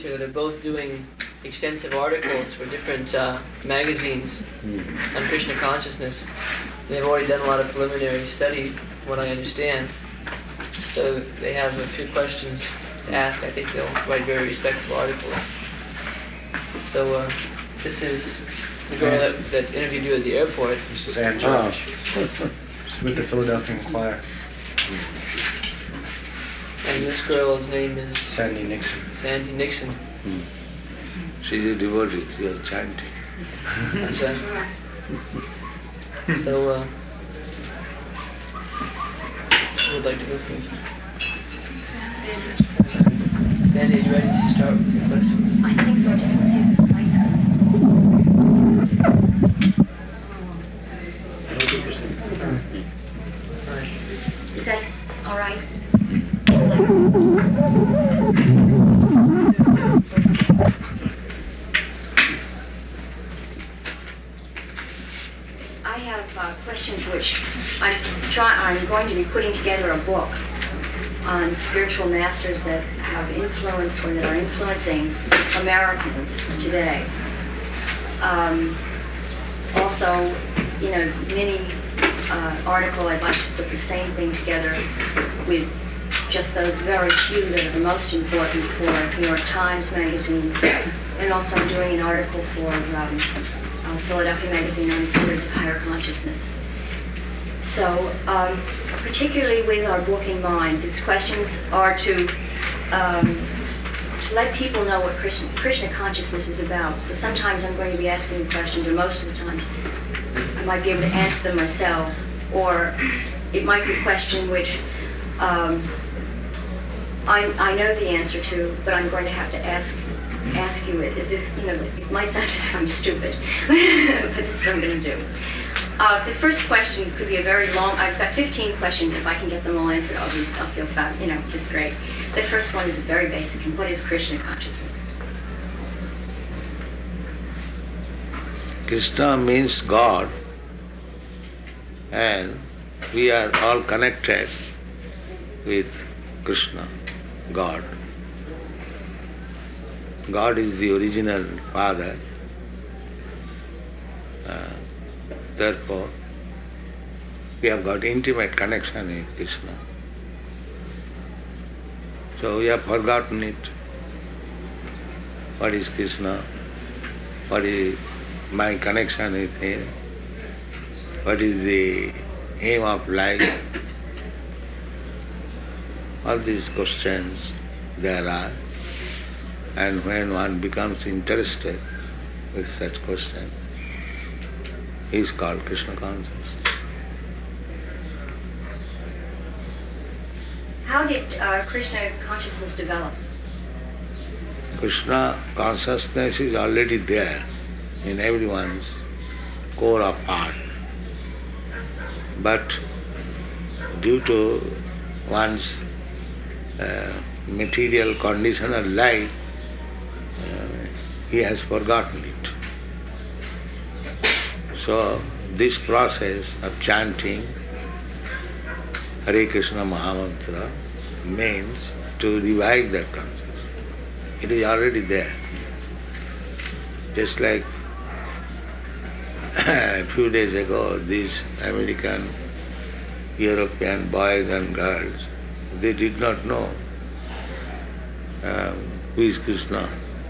each other. They're both doing extensive articles for different magazines on Krishna consciousness. They've already done a lot of preliminary study, from what I understand. So they have a few questions to ask. I think they'll write very respectful articles. So this is the girl that interviewed you at the airport. This is Ann Josh. She's with the Philadelphia Inquirer. And this girl's name is Sandy Nixon. Sandy Nixon. She's a devotee, she was chanting. So, who would like to go first? Sandy, are you ready to start with your question? I think so. I just want to see if the slides go. Is that all right? I have questions which I'm going to be putting together a book on spiritual masters that have influenced or that are influencing Americans today. Also, mini article, I'd like to put the same thing together with just those very few that are the most important for New York Times Magazine, and also I'm doing an article for Philadelphia Magazine on Centers of Higher Consciousness. So, particularly with our book in mind, these questions are to let people know what Krishna consciousness is about. So sometimes I'm going to be asking questions, or most of the times I might be able to answer them myself, or it might be a question which I know the answer to, but I'm going to have to ask you it as if, it might sound as if I'm stupid, but that's what I'm going to do. The first question could be a very long, I've got 15 questions. If I can get them all answered, I'll feel fine, just great. The first one is very basic, and what is Krishna consciousness? Krishna means God, and we are all connected with Krishna, God. God is the original Father. Therefore, we have got intimate connection with Krishna. So we have forgotten it. What is Krishna? What is my connection with Him? What is the aim of life? All these questions there are. And when one becomes interested with such questions, he is called Krishna conscious. How did Krishna consciousness develop? Krishna consciousness is already there in everyone's core of heart. But due to one's material conditional life, he has forgotten it. So this process of chanting Hare Krishna Mahamantra means to revive that consciousness. It is already there. Just like a few days ago, these American, European boys and girls, they did not know who is Krishna.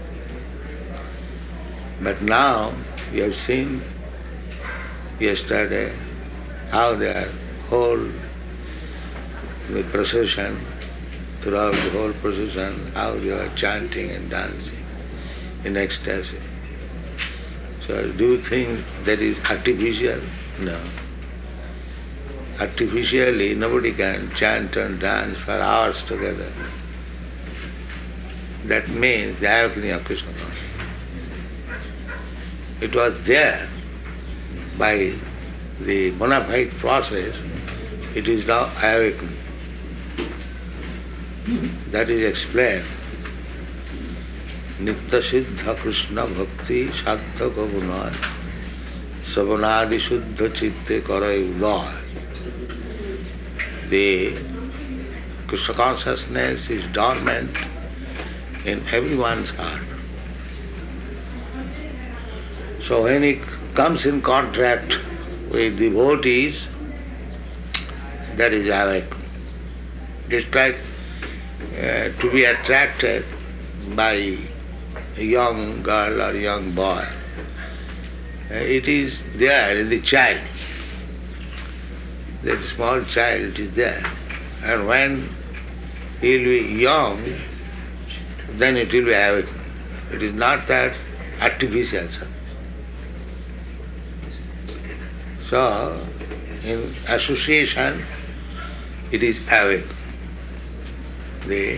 But now you have seen yesterday how their whole procession, throughout the whole procession, how they were chanting and dancing in ecstasy. So do you think that is artificial? No. Artificially nobody can chant and dance for hours together. That means the awakening of Krishna consciousness. It was there by the bona fide process, it is now awakening. That is explained. Nitya Siddha Krishna Bhakti Sadhya Gavunay Savanadi Shuddha Chitte Karay Uday. The Krishna consciousness is dormant in everyone's heart. So when he comes in contact with devotees, that is awake. Just like to be attracted by a young girl or young boy. It is there in the child. That small child is there. And when he will be young, then it will be awakened. It is not that artificial something. So, in association, it is awake. The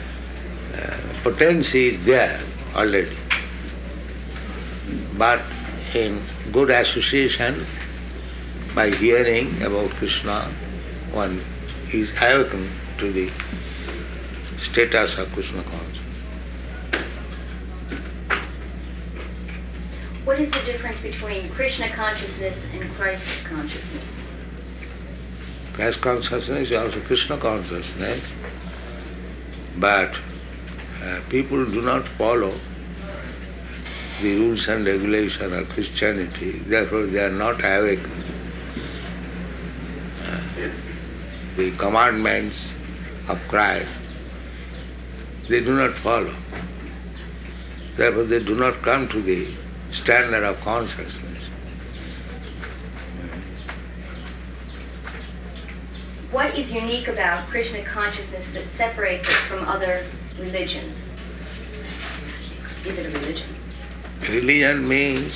potency is there already. But in good association, by hearing about Krishna, one is awakened to the status of Krishna consciousness. What is the difference between Krishna consciousness and Christ consciousness? Christ consciousness is also Krishna consciousness, but people do not follow the rules and regulations of Christianity, therefore they are not awake. The commandments of Christ, they do not follow. Therefore they do not come to the standard of consciousness. What is unique about Krishna consciousness that separates it from other religions? Is it a religion? Religion means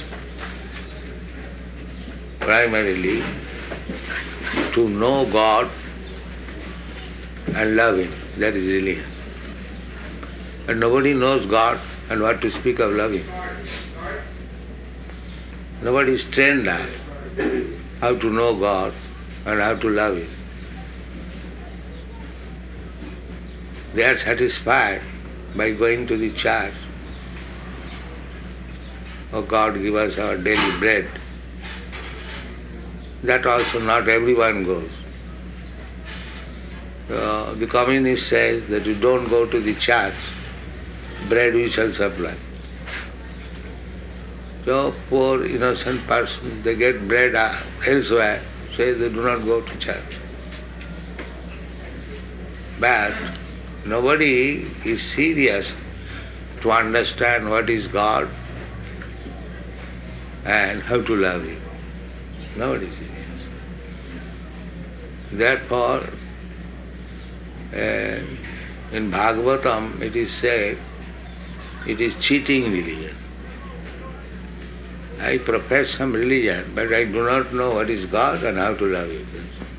primarily to know God and love Him. That is religion. And nobody knows God, and what to speak of loving. Nobody is trained up how to know God and how to love Him. They are satisfied by going to the church. Oh God, give us our daily bread. That also not everyone goes. The communist says that you don't go to the church, bread we shall supply. So poor innocent person, they get bread elsewhere, says they do not go to church. But nobody is serious to understand what is God and how to love Him. Nobody is serious. Therefore, in Bhagavatam it is said, it is cheating religion. I profess some religion, but I do not know what is God and how to love Him.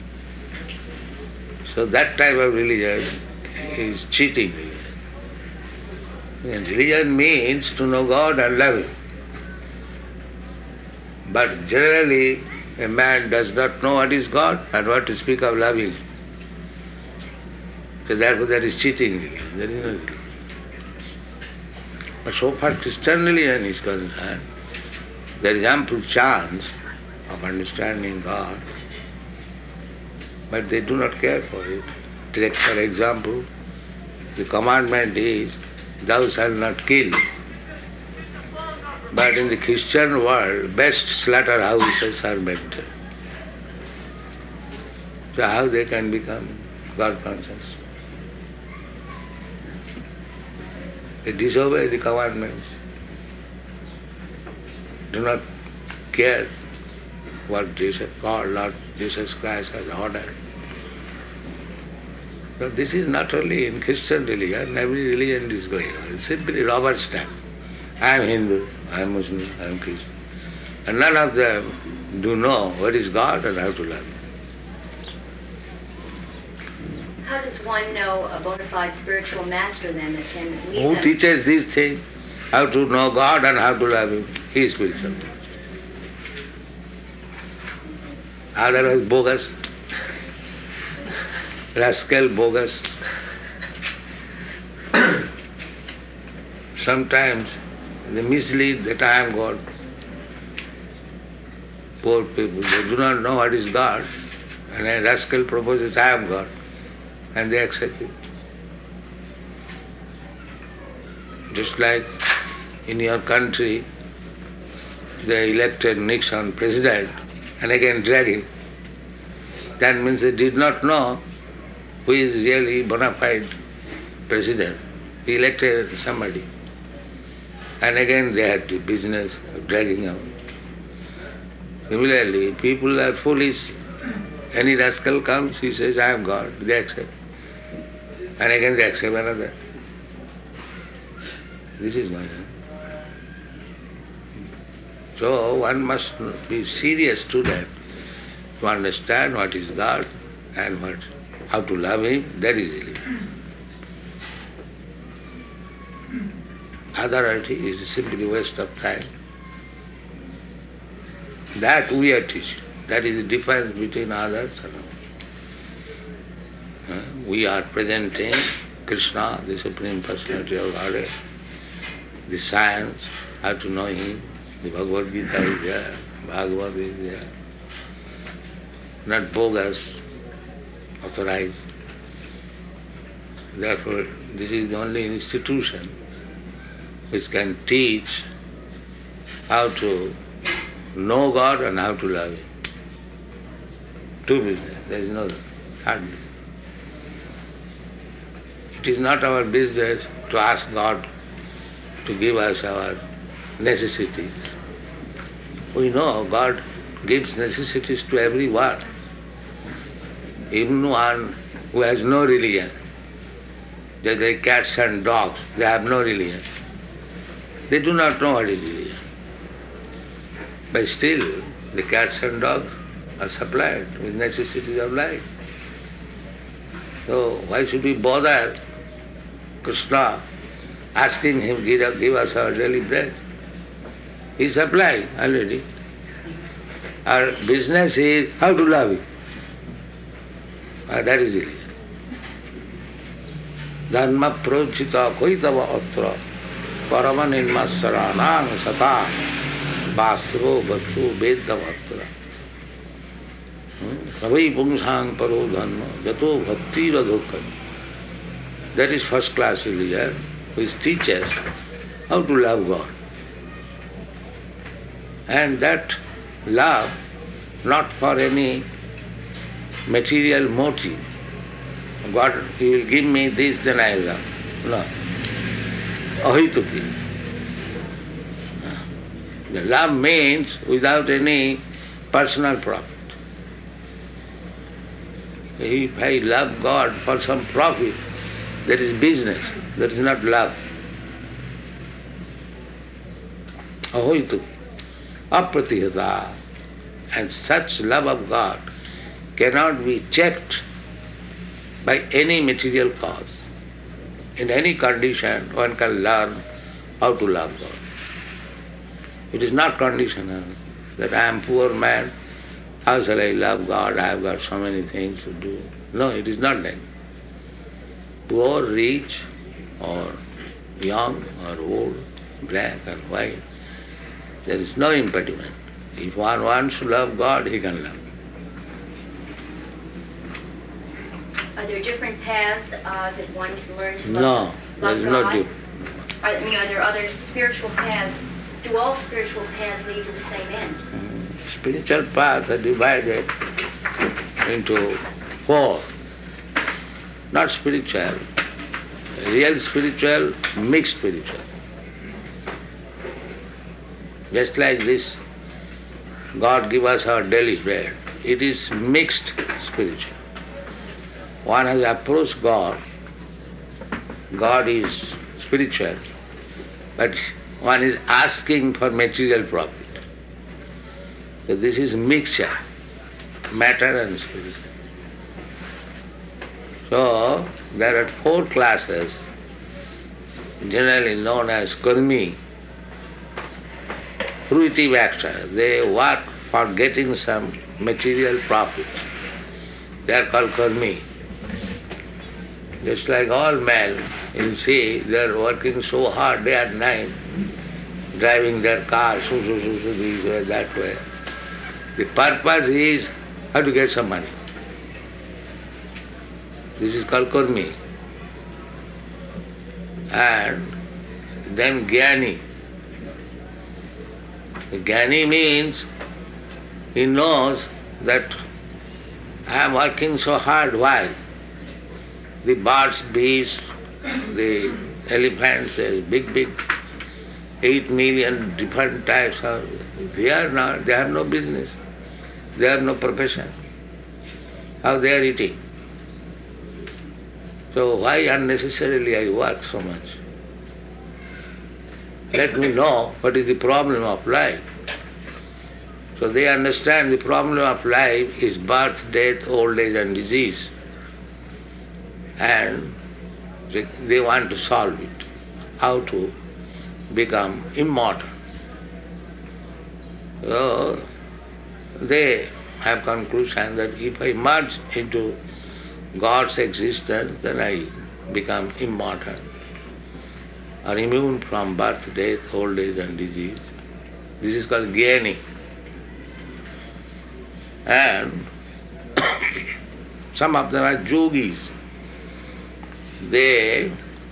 So that type of religion is cheating religion. And religion means to know God and love Him. But generally, a man does not know what is God and what to speak of loving Him. So therefore that is cheating religion. There is no religion. But so far Christian religion is concerned, there is ample chance of understanding God, but they do not care for it. Take for example, the commandment is, thou shalt not kill. But in the Christian world, best slaughterhouses are maintained. So how they can become God conscious? They disobey the commandments, do not care what Lord Jesus Christ has ordered. So this is not only in Christian religion, every religion is going on. It's simply rubber stamp. I am Hindu, I am Muslim, I am Christian. And none of them do know what is God and how to love Him. How does one know a bona fide spiritual master then that can lead Who them? teaches these things? How to know God and how to love Him? He is spiritual. Otherwise bogus. Rascal bogus. Sometimes they mislead that I am God. Poor people, they do not know what is God. And a rascal proposes, I am God. And they accept it. Just like in your country, they elected Nixon president and again drag him. That means they did not know who is really bona fide president. He elected somebody. And again they had the business of dragging him. Similarly, people are foolish. Any rascal comes, he says, I am God. They accept. And again they accept another. This is Maya. So one must be serious to that, to understand what is God and how to love Him, that is religion. Otherwise is simply waste of time. That we are teaching. That is the difference between others and us. We are presenting Krishna, the Supreme Personality of Godhead, the science, how to know Him. The Bhagavad Gita is there, Bhagavad is there. Not bogus, authorized. Therefore, this is the only institution which can teach how to know God and how to love Him. Two business, there is no third business. It is not our business to ask God to give us our necessities. We know God gives necessities to everyone. Even one who has no religion. Just like cats and dogs, they have no religion. They do not know what is religion. But still, the cats and dogs are supplied with necessities of life. So why should we bother Krishna asking Him give us our daily bread? He is supplying already. Our business is how to love Him. That is religion. Dharma prochita koitava atra parama nirmasaranang sata vasro vasu vedavatra savai pungsang paro dharma jato bhakti radhokam. That is first class religion which teaches how to love God. And that love not for any material motive. God, He will give me this, then I will love. No. Ahituki. The love means without any personal profit. If I love God for some profit, that is business, that is not love. Ahituki. Apratihata. And such love of God cannot be checked by any material cause. In any condition, one can learn how to love God. It is not conditional that I am poor man, how shall I love God? I have got so many things to do. No, it is not that. Poor, rich, or young, or old, black or white, there is no impediment. If one wants to love God, he can love. Are there different paths that one can learn to No, love there is God? no difference. Are there other spiritual paths? Do all spiritual paths lead to the same end? Spiritual paths are divided into four. Not spiritual, real spiritual, mixed spiritual. Just like this, God give us our daily bread. It is mixed spiritual. One has approached God. God is spiritual, but one is asking for material profit. So this is mixture, matter and spirit. So there are four classes, generally known as karmi, fruitive actors. They work for getting some material profit. They are called karmi. Just like all men in sea, they are working so hard day and night, driving their cars, this way, that way. The purpose is how to get some money. This is called karmi. And then Jnani. Jnani means he knows that I am working so hard. Why? The birds, beasts, the elephants, the big 8 million different types of, they have no business. They have no profession. How they are eating? So why unnecessarily I work so much? Let me know what is the problem of life. So they understand the problem of life is birth, death, old age and disease. And they want to solve it. How to become immortal. So they have conclusion that if I merge into God's existence, then I become immortal, or immune from birth, death, old age and disease. This is called Jnani. And some of them are yogis. They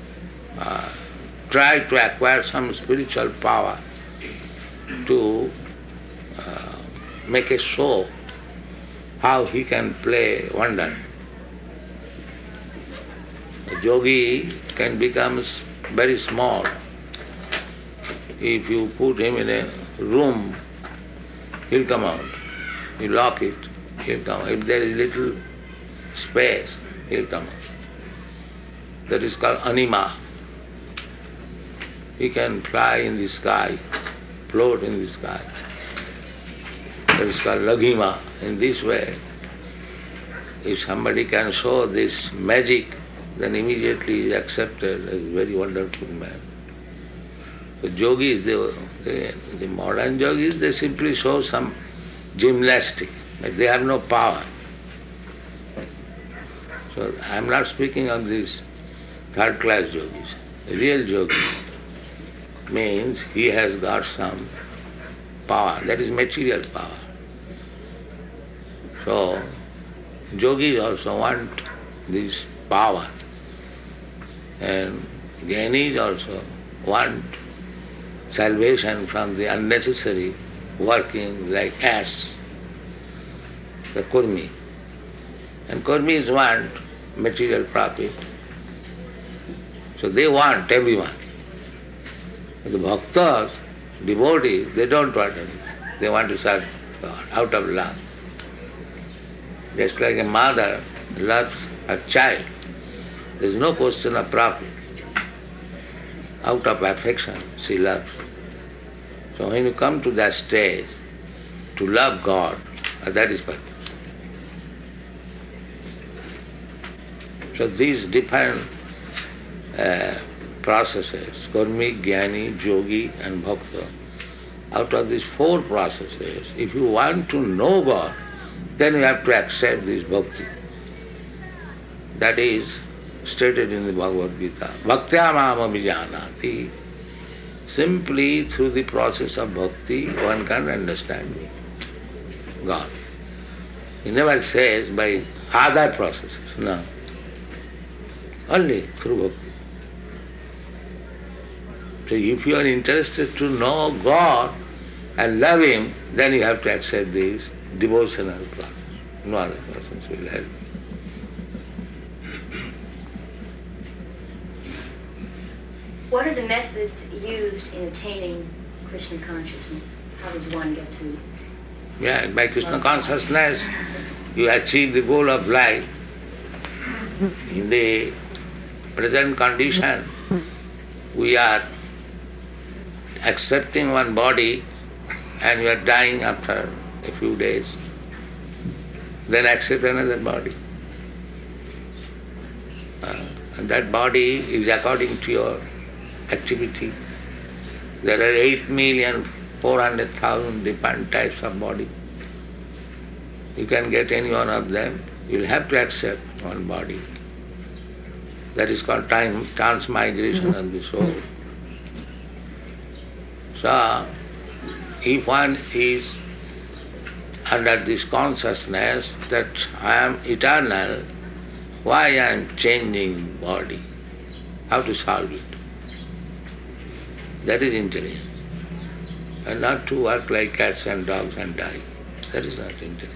try to acquire some spiritual power to make a show how he can play wonder. A yogi can become very small. If you put him in a room, he'll come out. You lock it, he'll come out. If there is little space, he'll come out. That is called anima. He can fly in the sky, float in the sky. That is called laghima. In this way, if somebody can show this magic, then immediately he is accepted as a very wonderful man. The yogis, the modern yogis, they simply show some gymnastic, but they have no power. So I am not speaking of these third-class yogis. The real yogi means he has got some power, that is material power. So yogis also want this power, and jnanis also want salvation from the unnecessary working like ass, the kurmi. And kurmis want material profit. So they want everyone. The bhaktas, devotees, they don't want anything. They want to serve God out of love. Just like a mother loves her child, there is no question of profit. Out of affection, she loves. So when you come to that stage, to love God, that is purpose. So these different processes, karmic, jnani, yogi and bhakta, out of these 4 processes, if you want to know God, then you have to accept this bhakti. That is stated in the Bhagavad Gita. Bhaktya mam abhijanati. Simply through the process of bhakti, one can understand me, God. He never says by other processes, no. Only through bhakti. So if you are interested to know God and love Him, then you have to accept this devotional process. No other process will help. What are the methods used in attaining Krishna consciousness? How does one get to? Yeah, by Krishna consciousness, you achieve the goal of life. In the present condition, we are accepting one body and we are dying after a few days. Then accept another body. And that body is according to your activity. There are 8,400,000 different types of body. You can get any one of them. You will have to accept one body. That is called transmigration of the soul. So, if one is under this consciousness that I am eternal, why I am changing body? How to solve it? That is intelligence. And not to work like cats and dogs and die. That is not intelligence.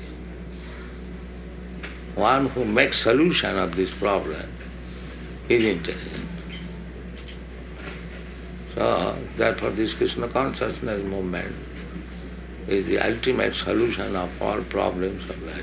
One who makes solution of this problem is intelligent. So, therefore this Krishna consciousness movement is the ultimate solution of all problems of life.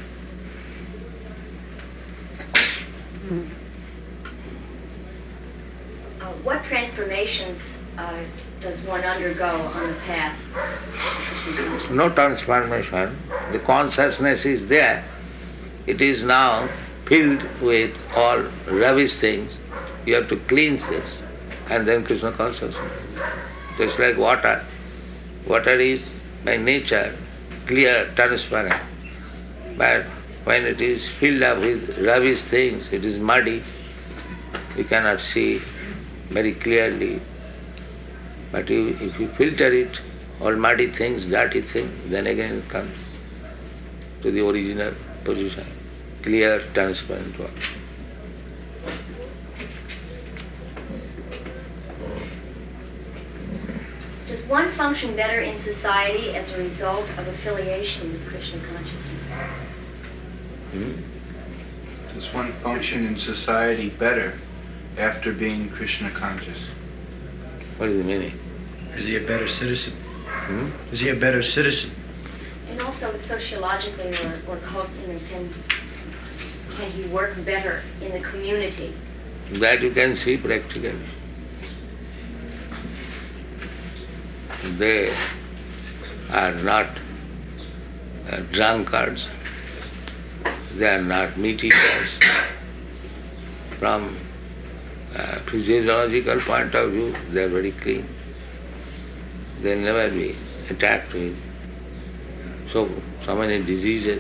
What transformations does one undergo on the path of Krishna consciousness? No transformation. The consciousness is there. It is now filled with all rubbish things. You have to cleanse this, and then Krishna consciousness. Just like water. Water is by nature clear, transparent. But when it is filled up with rubbish things, it is muddy. You cannot see very clearly. But if you filter it, all muddy things, dirty things, then again it comes to the original position, clear, transparent water. Does one function better in society as a result of affiliation with Krishna consciousness? Does one function in society better after being Krishna conscious? What is the meaning? Is he a better citizen? Is he a better citizen? And also sociologically, or can he work better in the community? That you can see practically. They are not drunkards. They are not meat eaters. From a physiological point of view, they are very clean. They will never be attacked with so many diseases.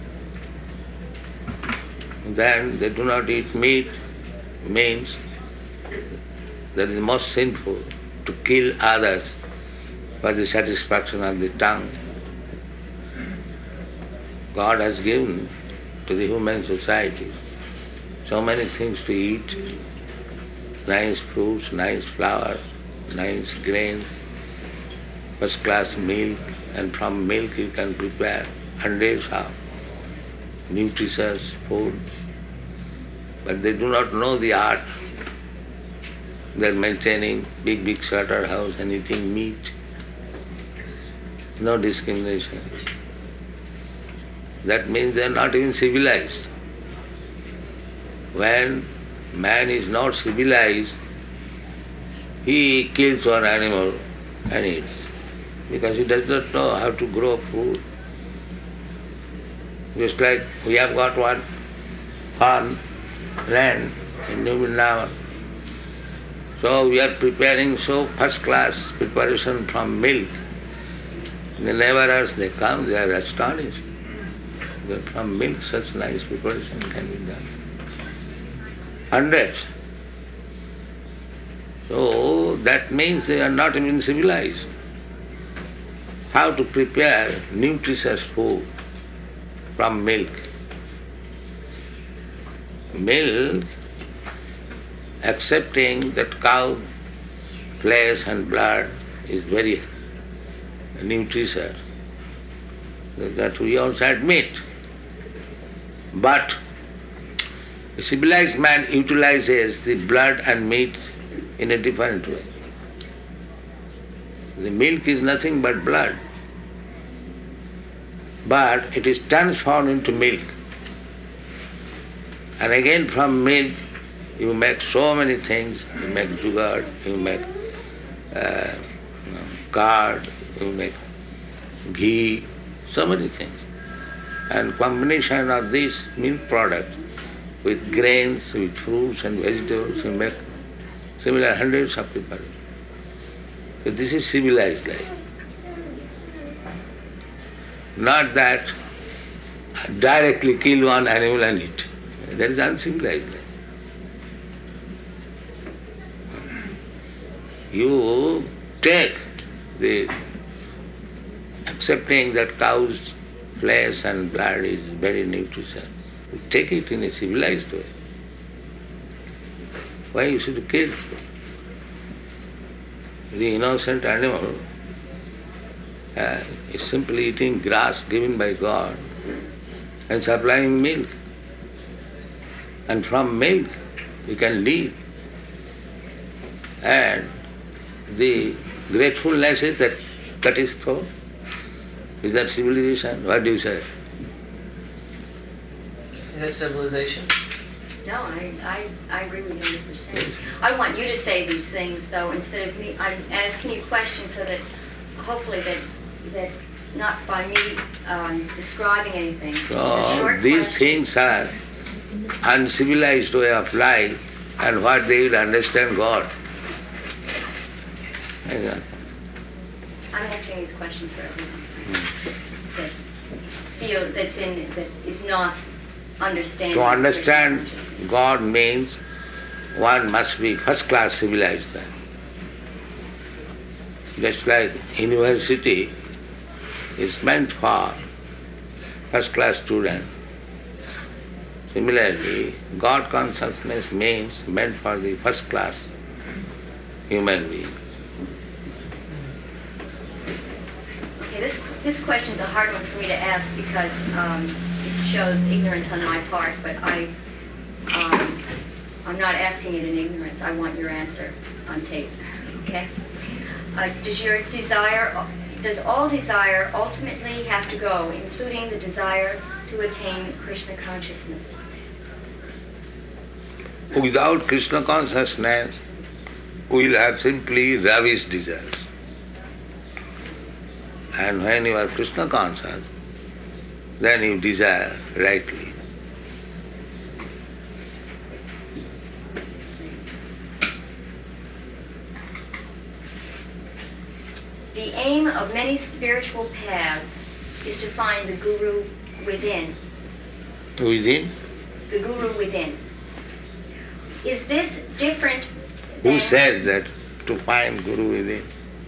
Then they do not eat meat, means that is most sinful, to kill others for the satisfaction of the tongue. God has given to the human society so many things to eat, nice fruits, nice flour, nice grains, first class milk, and from milk you can prepare hundreds of nutritious food. But they do not know the art. They are maintaining big slaughterhouse and eating meat. No discrimination. That means they are not even civilized. When man is not civilized, he kills one animal and eats, because he does not know how to grow food. Just like we have got one farm land in New Vrindavan. So we are preparing so first class preparation from milk. The laborers, they come, they are astonished that from milk such nice preparation can be done. Hundreds. So that means they are not even civilized. How to prepare nutritious food from milk? Milk, accepting that cow flesh and blood is very nutritious, that we also admit. But a civilized man utilizes the blood and meat in a different way. The milk is nothing but blood, but it is transformed into milk. And again from milk you make so many things. You make jugar, you make curd, you make ghee, so many things. And combination of this milk product with grains, with fruits and vegetables, you make similar hundreds of preparations. So this is civilized life. Not that directly kill one animal and eat. That is uncivilized life. You take the accepting that cow's flesh and blood is very nutritious. You take it in a civilized way. Why you should kill? The innocent animal is simply eating grass given by God and supplying milk. And from milk you can live. And the gratefulness is that cut his throat. Is that civilization? What do you say? Is that civilization? No, I agree with you 100%. I want you to say these things, though, instead of me. I'm asking you questions so that hopefully that not by me describing anything. Just a short These question. things are uncivilized way of life, and what they will understand God. I'm asking these questions for everyone that is not understanding. To understand Krishna consciousness. God means one must be first-class civilized. Just like university is meant for first-class student. Similarly, God consciousness means meant for the first-class human being. Okay, this question is a hard one for me to ask because it shows ignorance on my part, but I'm not asking it in ignorance. I want your answer on tape. Okay? Does all desire ultimately have to go, including the desire to attain Krishna consciousness? Without Krishna consciousness, we will have simply ravish desires. And when you are Krishna conscious, then you desire rightly. The aim of many spiritual paths is to find the Guru within. Within? The Guru within. Is this different Who than... says that to find Guru within?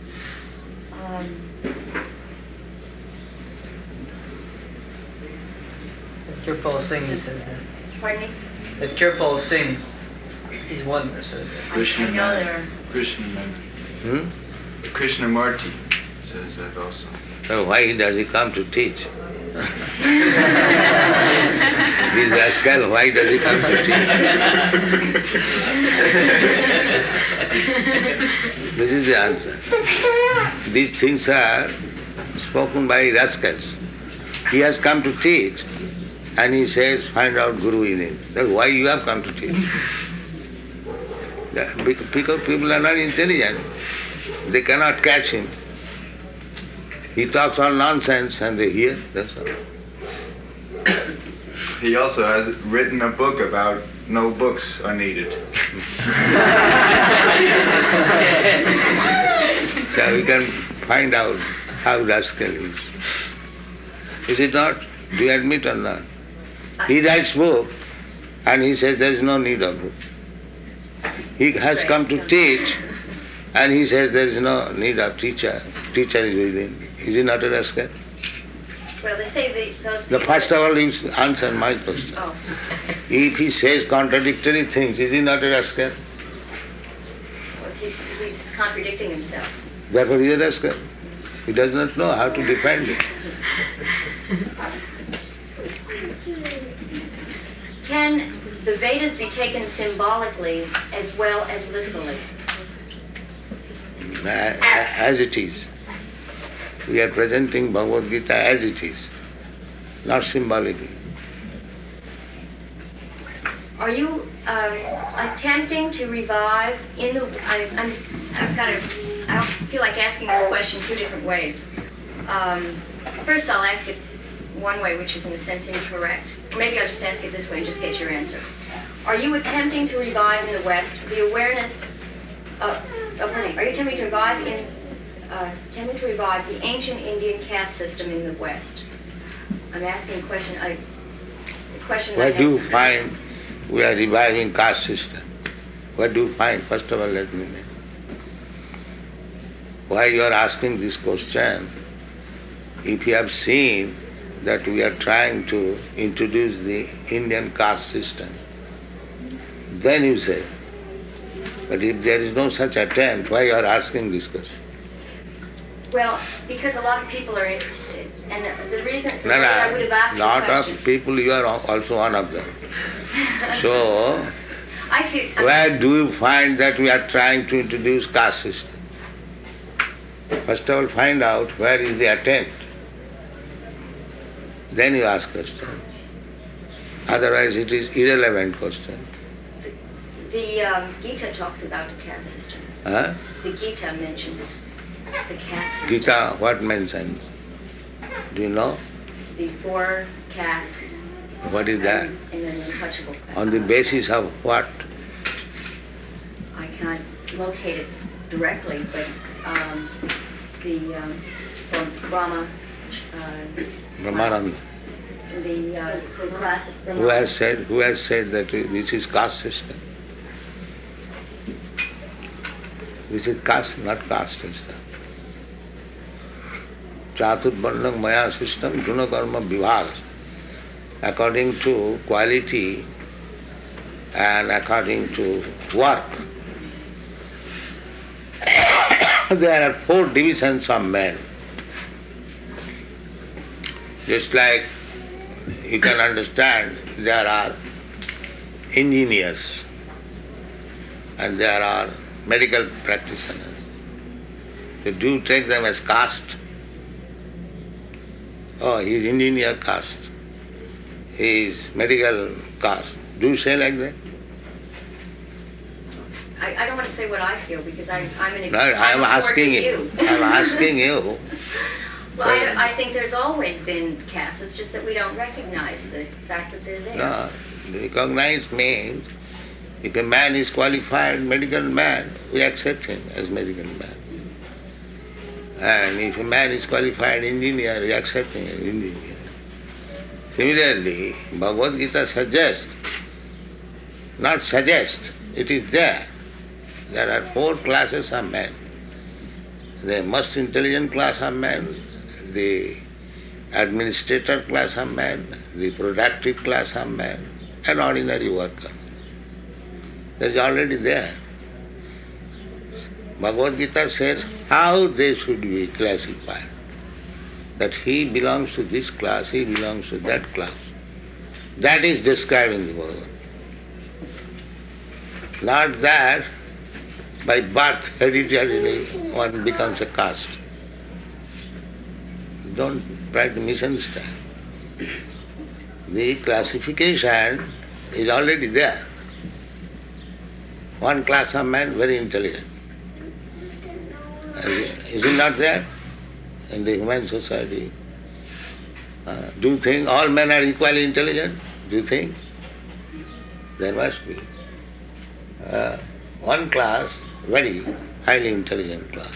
Kirpal Singh, he says that. Pardon me? That Kirpal Singh, he's one that says that. Krishna I know there are... Krishnamurti says that also. So why does he come to teach? This rascal, why does he come to teach? This is the answer. These things are spoken by rascals. He has come to teach, and he says, find out Guru within. That's why you have come to teach. Because people are not intelligent. They cannot catch him. He talks all nonsense and they hear, that's all. He also has written a book about no books are needed. So we can find out how rascal he is. Is it not? Do you admit or not? He writes book and he says there is no need of book. He has come to teach and he says there is no need of teacher. Teacher is within. Is he not a rascal? Well, they say those The people... first of all, you answer my question. Oh. If he says contradictory things, is he not a rascal? Well, he's contradicting himself. Therefore he is a rascal. He does not know how to defend it. Can the Vedas be taken symbolically as well as literally? As it is. We are presenting Bhagavad Gita as it is, not symbolically. Are you attempting to revive in the... I feel like asking this question two different ways. First, I'll ask it one way, which is in a sense incorrect. Or maybe I'll just ask it this way and just get your answer. Are you attempting to revive in the West the awareness of... Are you attempting to revive the ancient Indian caste system in the West? I'm asking a question. What do you find we are reviving caste system? What do you find? First of all, let me know. Why you are asking this question? If you have seen that we are trying to introduce the Indian caste system, then you say, But if there is no such attempt, why you are asking this question? Well, because a lot of people are interested. And the reason No, I would have asked the lot question... of people, you are also one of them. So, I feel... where do you find that we are trying to introduce caste system? First of all, find out where is the attempt. Then you ask question. Otherwise it is irrelevant question. The Gita talks about a caste system. Huh? The Gita mentions the caste system. Gita, what mentions? Do you know? The 4 castes. What is that? In an untouchable caste. On the basis of what? I can't locate it directly, but from Brahma... Brahmananda. The class of Brahma... Who has said that this is caste system? This is caste, not caste system. Chaturvarnam Maya system, Guna Karma Vibhaga. According to quality and according to work. There are 4 divisions of men. Just like you can understand, there are engineers and there are medical practitioners. So do you take them as caste? Oh, he is engineer caste. He is medical caste. Do you say like that? I don't want to say what I feel because I'm an No, I am asking you. I am asking you. Well, I think there's always been castes. It's just that we don't recognize the fact that they're there. No, recognize means if a man is qualified medical man, we accept him as medical man. And if a man is qualified engineer, we accept him as engineer. Similarly, Bhagavad Gita suggests, not suggests, it is there. There are 4 classes of men. The most intelligent class of men, the administrator class of men, the productive class of men, and ordinary worker. That is already there. Bhagavad Gita says how they should be classified. That he belongs to this class, he belongs to that class. That is described in the Bhagavad. Not that by birth, hereditarily, one becomes a caste. Don't try to misunderstand. The classification is already there. One class of men very intelligent. Is it not there in the human society? Do you think all men are equally intelligent? Do you think? There must be. One class, very highly intelligent class.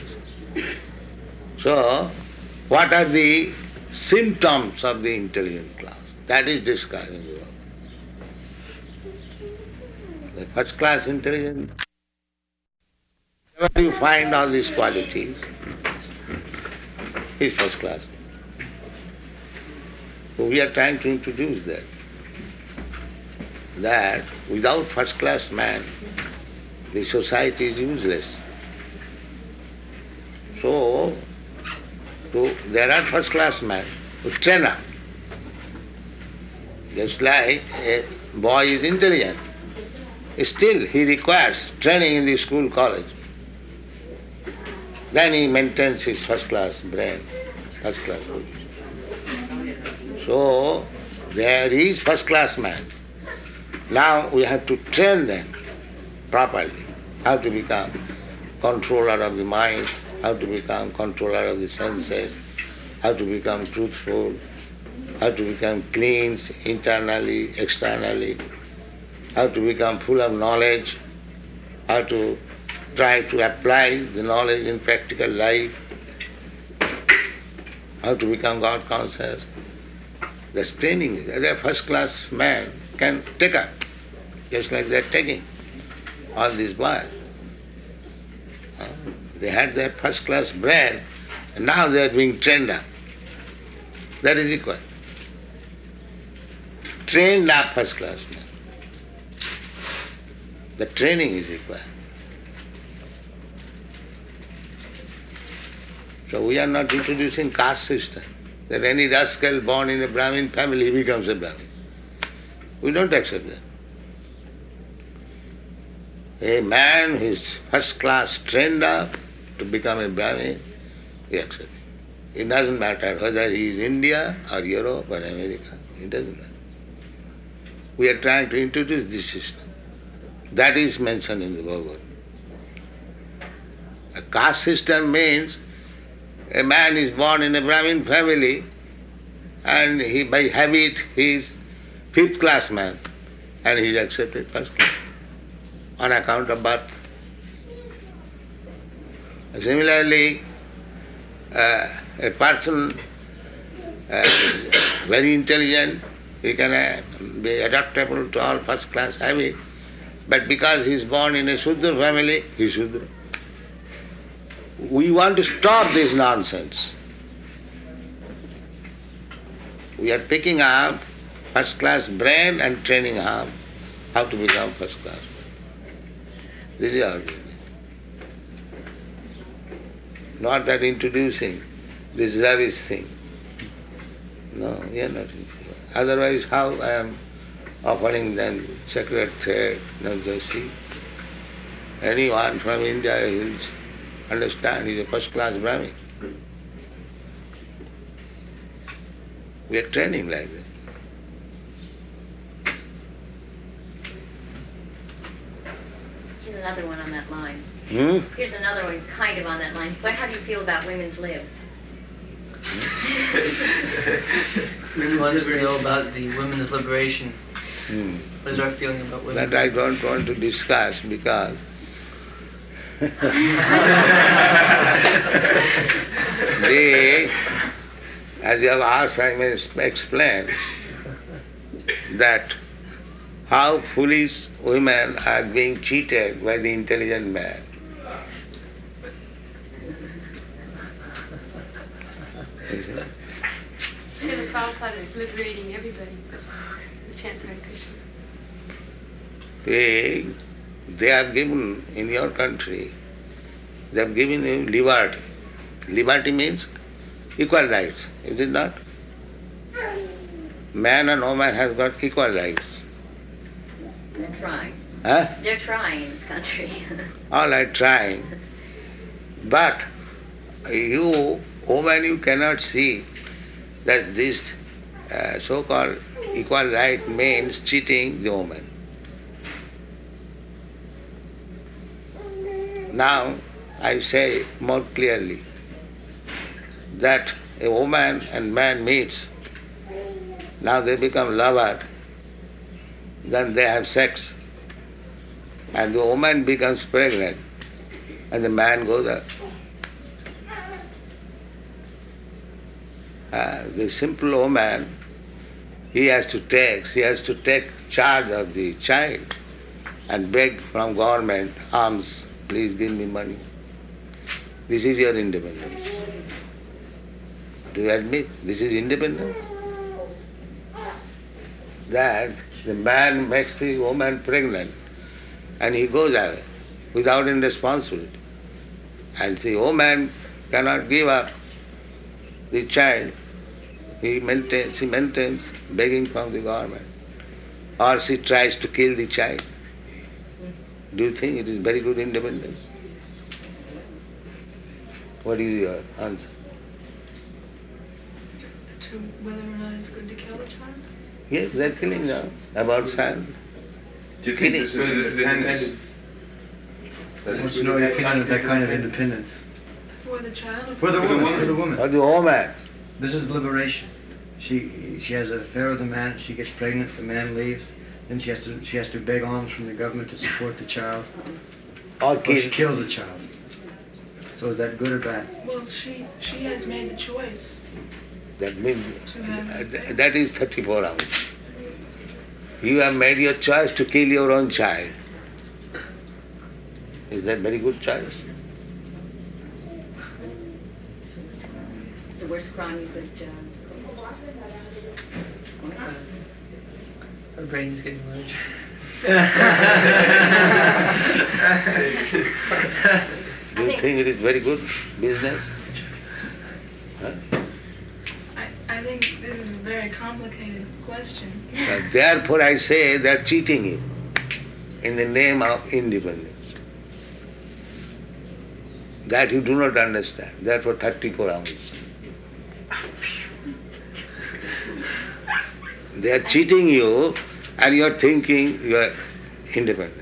So, what are the symptoms of the intelligent class? That is described in the work. The first class intelligent, wherever you find all these qualities, is first class. So we are trying to introduce that without first class man, the society is useless. So, there are first class men who train up. Just like a boy is intelligent, still he requires training in the school, college. Then he maintains his first class brain, first class position. So, there is first class man. Now we have to train them properly, how to become controller of the mind, how to become controller of the senses, how to become truthful, how to become clean internally, externally, how to become full of knowledge, how to try to apply the knowledge in practical life, how to become God conscious. This training, a first class man can take up, just like they are taking all these boys. They had their first class brain, and now they are being trained up. That is equal. Trained up first class man. The training is equal. So we are not introducing caste system, that any rascal born in a Brahmin family becomes a Brahmin. We don't accept that. A man who is first class trained up to become a Brahmin, we accept it. It doesn't matter whether he is India or Europe or America. It doesn't matter. We are trying to introduce this system. That is mentioned in the Bhagavad. A caste system means a man is born in a Brahmin family and he by habit he is fifth class man and he is accepted first class on account of birth. Similarly, a person very intelligent, he can be adaptable to all first class habit, but because he is born in a Shudra family, he is Shudra. We want to stop this nonsense. We are picking up first class brain and training up how to become first class. This is our business. Not that introducing this rubbish thing. No, we are not introducing. Otherwise, how I am offering them sacred thread, no, just see. Anyone from India will understand he is a first class Brahmin. We are training like that. Here's another one on that line. Hmm? Here's another one kind of on that line. But how do you feel about women's lib? He wants to know about the women's liberation. Hmm. What is our feeling about women? That I don't want to discuss because they, as you have asked, I may explain that how foolish women are being cheated by the intelligent man. Srila Prabhupada is liberating everybody. The chants Hare Krishna. They have given in your country, they have given you liberty. Liberty means equal rights, is it not? Man and woman has got equal rights. They're trying. Huh? They're trying in this country. All right, trying. But you, woman, you cannot see that this so-called equal right means cheating the woman. Now, I say more clearly that a woman and man meets, now they become lovers, then they have sex, and the woman becomes pregnant, and the man goes up. The simple woman, she has to take charge of the child and beg from government, alms, please give me money. This is your independence. Do you admit this is independence? That the man makes the woman pregnant and he goes away without any responsibility. And the woman cannot give up the child. She maintains begging from the government. Or she tries to kill the child. Do you think it is very good independence? What is your answer? To whether or not it's good to kill the child? Yes, they are killing now. About son. Do you think Kidding. this is independence? Wants to know your opinion of that kind of independence. For the child or For the woman. For the woman. Or the woman. This is liberation. She has an affair with the man. She gets pregnant. The man leaves. Then she has to beg alms from the government to support the child. Or Or she kill. kills the child. So is that good or bad? Well, she has made the choice. That means To have- that is 34 hours. You have made your choice to kill your own child. Is that very good choice? It's the worst crime you could commit. Her brain is getting larger. Do you think it is very good business? I think this is a very complicated question. Therefore I say they are cheating you in the name of independence. That you do not understand. Therefore 34 hours. They are cheating you and you are thinking you are independent.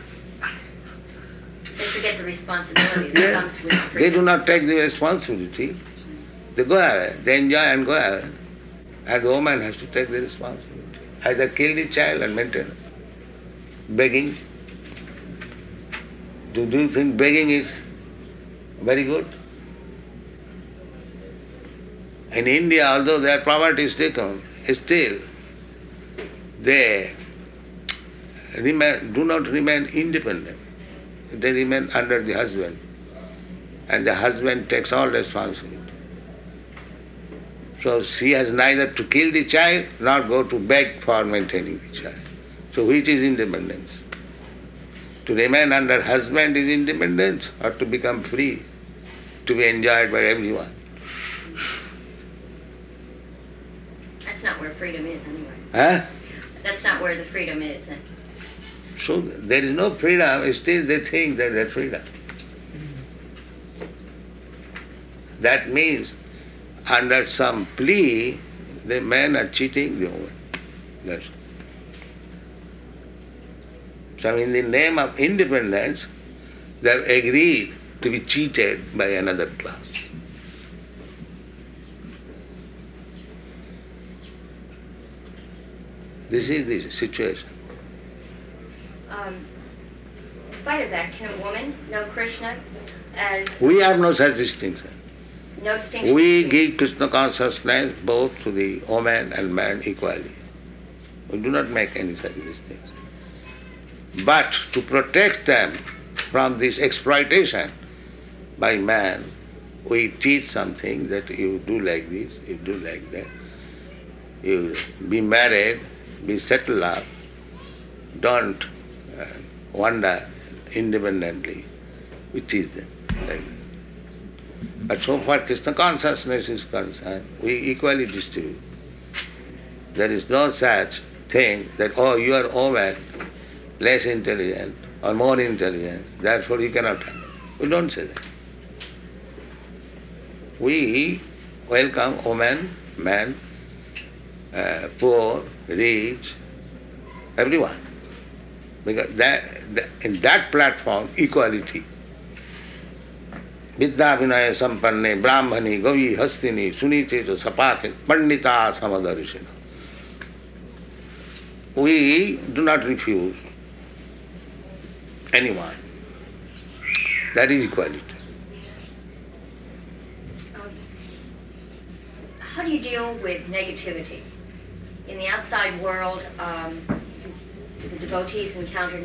They forget the responsibility that comes with freedom. They do not take the responsibility. They go away. They enjoy and go away. And the woman has to take the responsibility. Either kill the child and maintain it. Begging. Do you think begging is very good? In India, although their poverty is taken, still they do not remain independent. They remain under the husband. And the husband takes all responsibility. So she has neither to kill the child nor go to beg for maintaining the child. So which is independence? To remain under husband is independence or to become free, to be enjoyed by everyone? That's not where freedom is anyway. Huh? That's not where the freedom is. So there is no freedom, still they think that there's freedom. That means under some plea, the men are cheating the woman. That's all. So in the name of independence, they have agreed to be cheated by another class. This is the situation. In spite of that, can a woman know Krishna as We have no such distinction. no distinction? We between- give Krishna consciousness both to the woman and man equally. We do not make any such distinction. But to protect them from this exploitation by man, we teach something that you do like this, you do like that. You be married, be settled up, don't wander independently. We teach them like that. But so far Krishna consciousness is concerned, we equally distribute. There is no such thing that, oh, you are woman, less intelligent or more intelligent, therefore you cannot have. We don't say that. We welcome woman, man, poor, rich, everyone. Because in that platform, equality. Vidya vinaya sampanne, brahmani, gavi, hastini, sunite, sapake, pandita, samadarishina. We do not refuse anyone. That is equality. How do you deal with negativity? In the outside world, the devotees encounter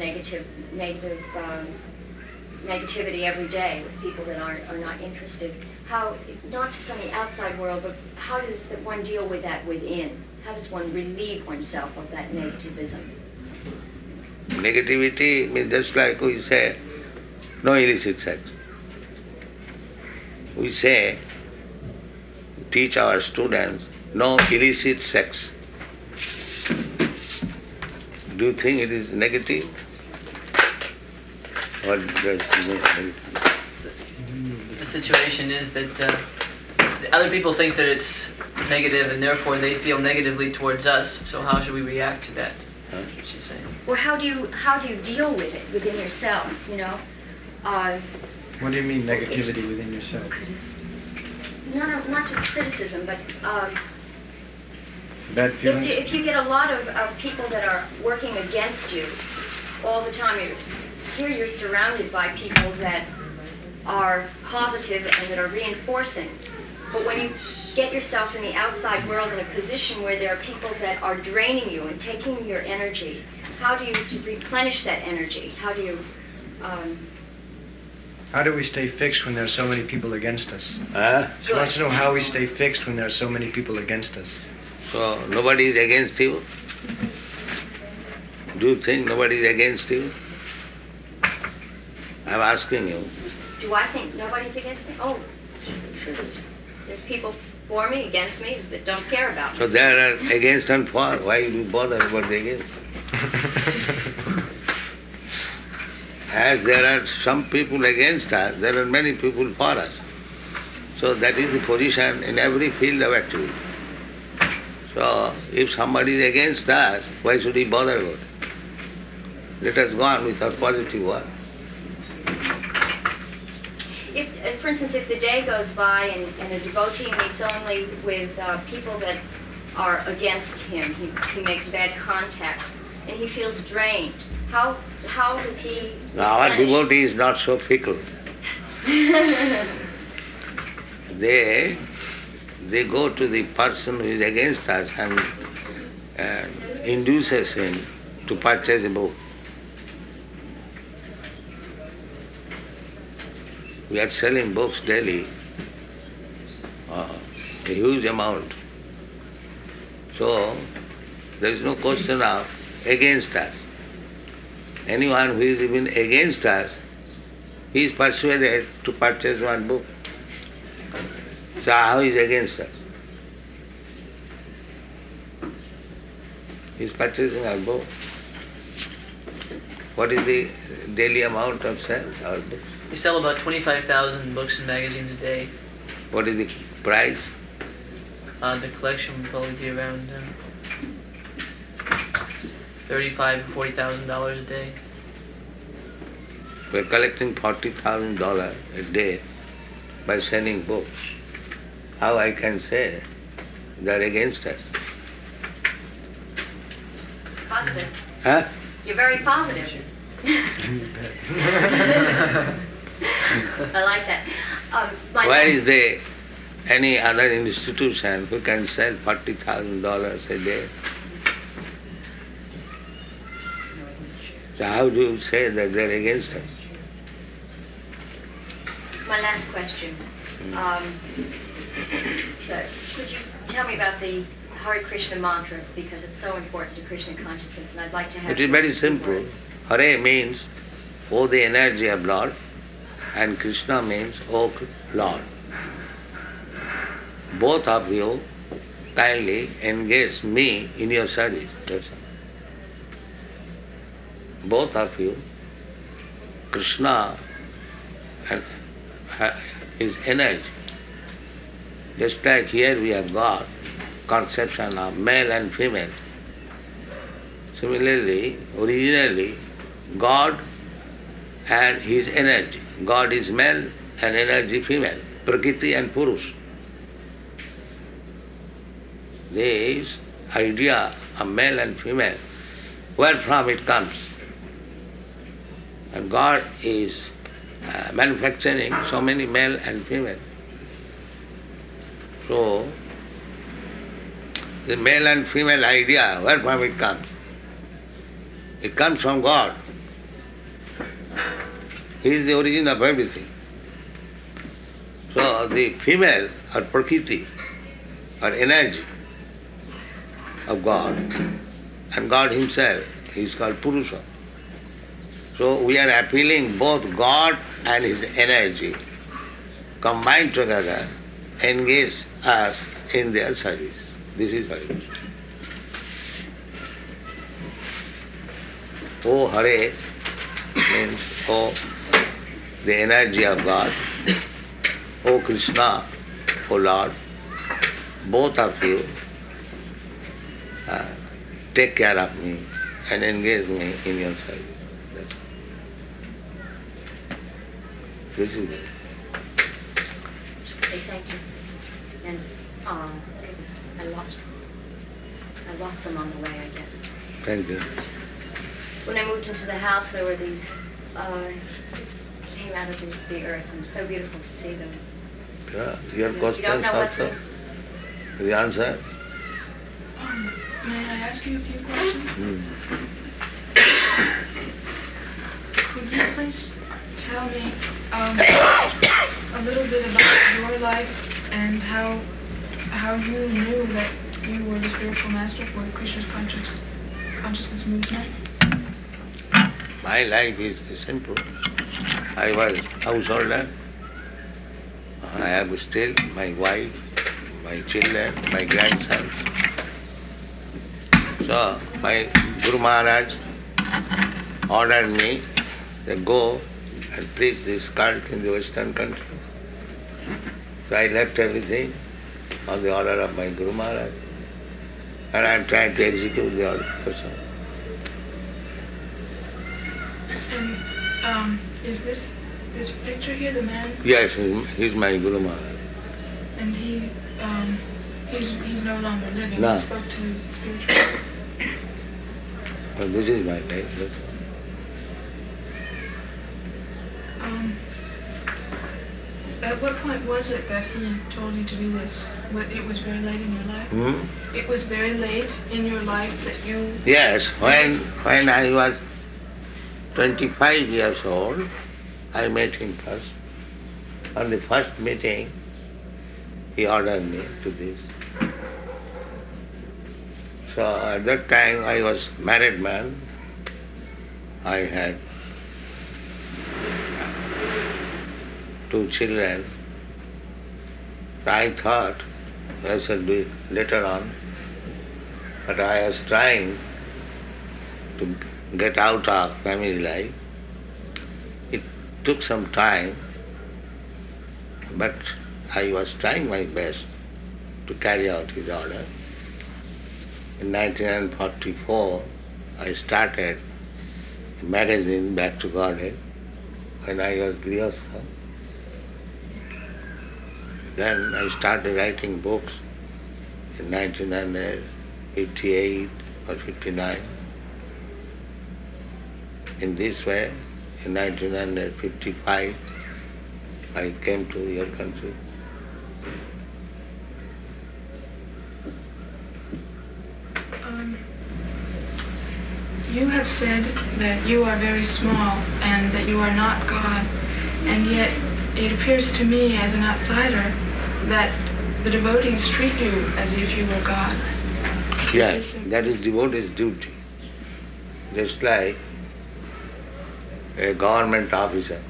negativity every day with people that are not interested. How, not just on the outside world, but how does one deal with that within? How does one relieve oneself of that negativism? Negativity means just like we say, no illicit sex. We say, teach our students, no illicit sex. Do you think it is negative? Or does it mean? The situation is that other people think that it's negative and therefore they feel negatively towards us. So how should we react to that? That's what she's saying. Or how do you deal with it within yourself, you know? What do you mean negativity within yourself? Not just criticism, but Bad feelings? if you get a lot of people that are working against you all the time, here you're surrounded by people that are positive and that are reinforcing. But when you get yourself in the outside world in a position where there are people that are draining you and taking your energy, how do you replenish that energy? How do you... How do we stay fixed when there are so many people against us? She Good. wants to know how we stay fixed when there are so many people against us. So nobody is against you? Do you think nobody is against you? I'm asking you. Do I think nobody's against me? Oh, sure. There are people for me, against me, that don't care about me. So there are against and for. Why do you bother about the against? As there are some people against us, there are many people for us. So that is the position in every field of activity. So if somebody is against us, why should he bother about it? Let us go on with our positive work. If, for instance, if the day goes by and a devotee meets only with people that are against him, he makes bad contacts, and he feels drained, how does he Now our replenish? devotee is not so fickle. They go to the person who is against us and induces him to purchase a book. We are selling books daily, a huge amount. So there is no question of against us. Anyone who is even against us, he is persuaded to purchase one book. So how is against us? He is purchasing our book. What is the daily amount of sale of our books? We sell about 25,000 books and magazines a day. What is the price? The collection would probably be around $35,000 to $40,000 a day. We are collecting $40,000 a day by selling books. How I can say they are against us? Positive. Huh? You're very positive. I like that. Where is there any other institution who can sell $40,000 a day? So how do you say that they are against us? My last question. Could you tell me about the Hare Krishna mantra, because it's so important to Krishna consciousness, and I'd like to have It is very a few simple. words. Hare means, O the energy of Lord, and Krishna means, O Lord. Both of you kindly engage me in your service. That's all. Both of you, Krishna and his energy. Just like here we have got conception of male and female. Similarly, originally, God and his energy. God is male and energy female, Prakriti and Purush. This idea of male and female, where from it comes? And God is manufacturing so many male and female. So, the male and female idea, where from it comes? It comes from God. He is the origin of everything. So the female or Prakriti or energy of God, and God himself is called Purusha. So we are appealing both God and his energy combined together, engage us in their service. This is Hare Krishna. O Hare means O the energy of God, O Krishna, O Lord, both of you take care of me and engage me in your service. That's all. This is it. Say thank you. And goodness, I lost some on the way, I guess. Thank you. When I moved into the house, there were these just came out of the earth, and so beautiful to see them. Yeah, your You don't questions know what's also. in. The answer? May I ask you a few questions? Could you please tell me a little bit about your life and how you knew that you were the spiritual master for the Krishna consciousness movement? My life is simple. I was householder. I have still my wife, my children, my grandsons. So my Guru Maharaj ordered me to go and preach this cult in the Western country. So I left everything on the order of my Guru Maharaj, and I am trying to execute the order person. And is this picture here the man? Yes, he's my Guru Maharaj. And he's no longer living. No. He spoke to his spiritual. Well, this is my life. That's all. At what point was it that he told you to do this? It was very late in your life? It was very late in your life that you... Yes, when I was 25 years old, I met him first. On the first meeting, he ordered me to this. So at that time I was married man. I had 2 children. So I thought I shall do it later on. But I was trying to get out of family life. It took some time, but I was trying my best to carry out his order. In 1944, I started a magazine, Back to Godhead, when I was Grihastha. Then I started writing books in 1958 or 59. In this way, in 1955, I came to your country. You have said that you are very small and that you are not God, and yet it appears to me as an outsider that the devotees treat you as if you were God. Yes, that is devotee's duty. Just like a government officer.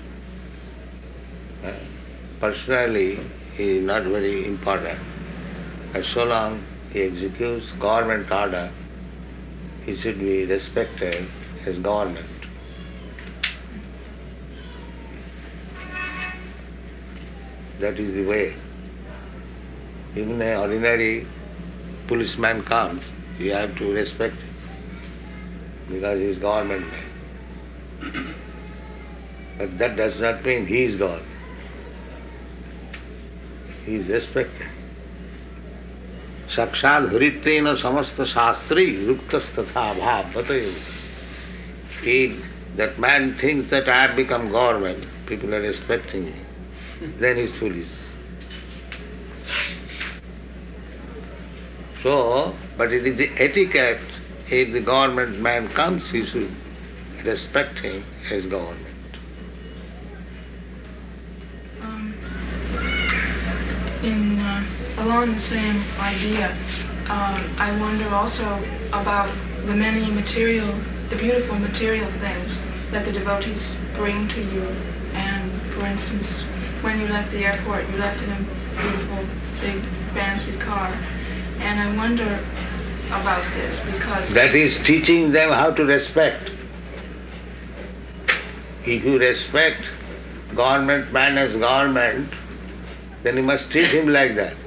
Personally, he is not very important. As so long he executes government order, he should be respected as government. That is the way. Even an ordinary policeman comes, you have to respect him because he is government man. But that does not mean he is God. He is respected. Sakshad hrittena samasta shastri ruktas tatha bhavatayo. If that man thinks that I have become government, people are respecting me, then he is foolish. So, but it is the etiquette, if the government man comes, he should respect him as government. Along the same idea, I wonder also about the the beautiful material things that the devotees bring to you. And for instance, when you left the airport, you left in a beautiful, big, fancy car. And I wonder about this because... That is teaching them how to respect. If you respect government man as government, then you must treat him like that.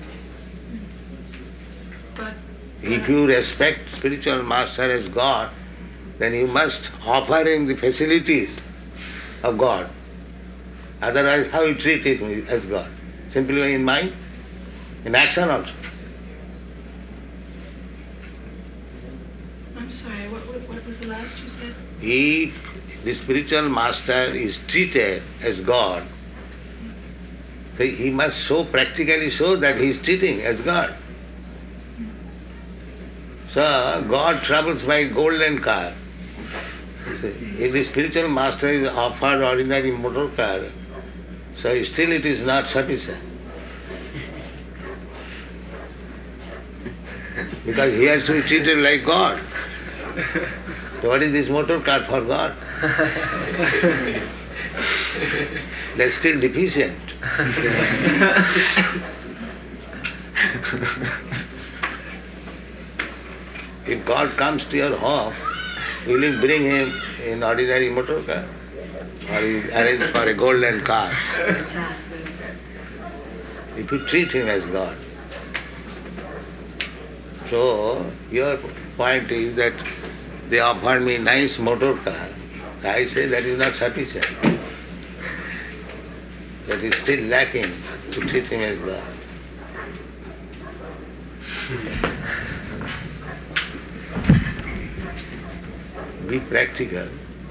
If you respect spiritual master as God, then you must offer him the facilities of God. Otherwise, how you treat him as God? Simply in mind, in action also. I'm sorry, what was the last you said? If the spiritual master is treated as God, so he must practically show that he is treating as God. So God travels by golden car. So if the spiritual master is offered ordinary motor car, so still it is not sufficient. Because he has to be treated like God. So what is this motor car for God? That's still deficient. If God comes to your home, will you bring him in ordinary motor car? Or you arrange for a golden car? If you treat him as God. So, your point is that they offered me nice motor car. I say that is not sufficient. That is still lacking to treat him as God. Be practical.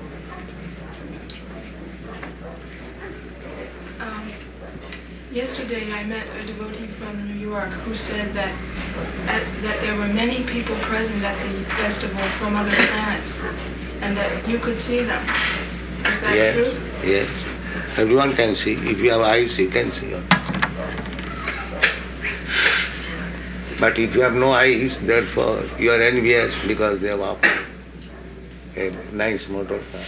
Yesterday I met a devotee from New York who said that that there were many people present at the festival from other planets and that you could see them. Is that Yes, true? yes. Everyone can see. If you have eyes, you can see. But if you have no eyes, therefore you are envious because they have offered a nice motor car.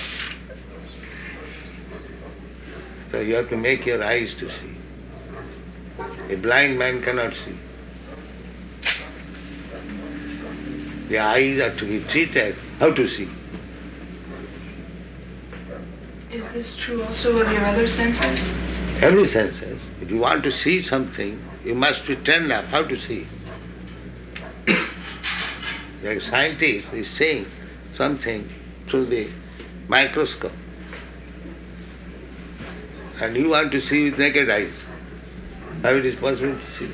So you have to make your eyes to see. A blind man cannot see. The eyes are to be treated. How to see? Is this true also of your other senses? Every senses. If you want to see something, you must be trained up how to see. The scientist is seeing something through the microscope. And you want to see with naked eyes. How it is possible to see?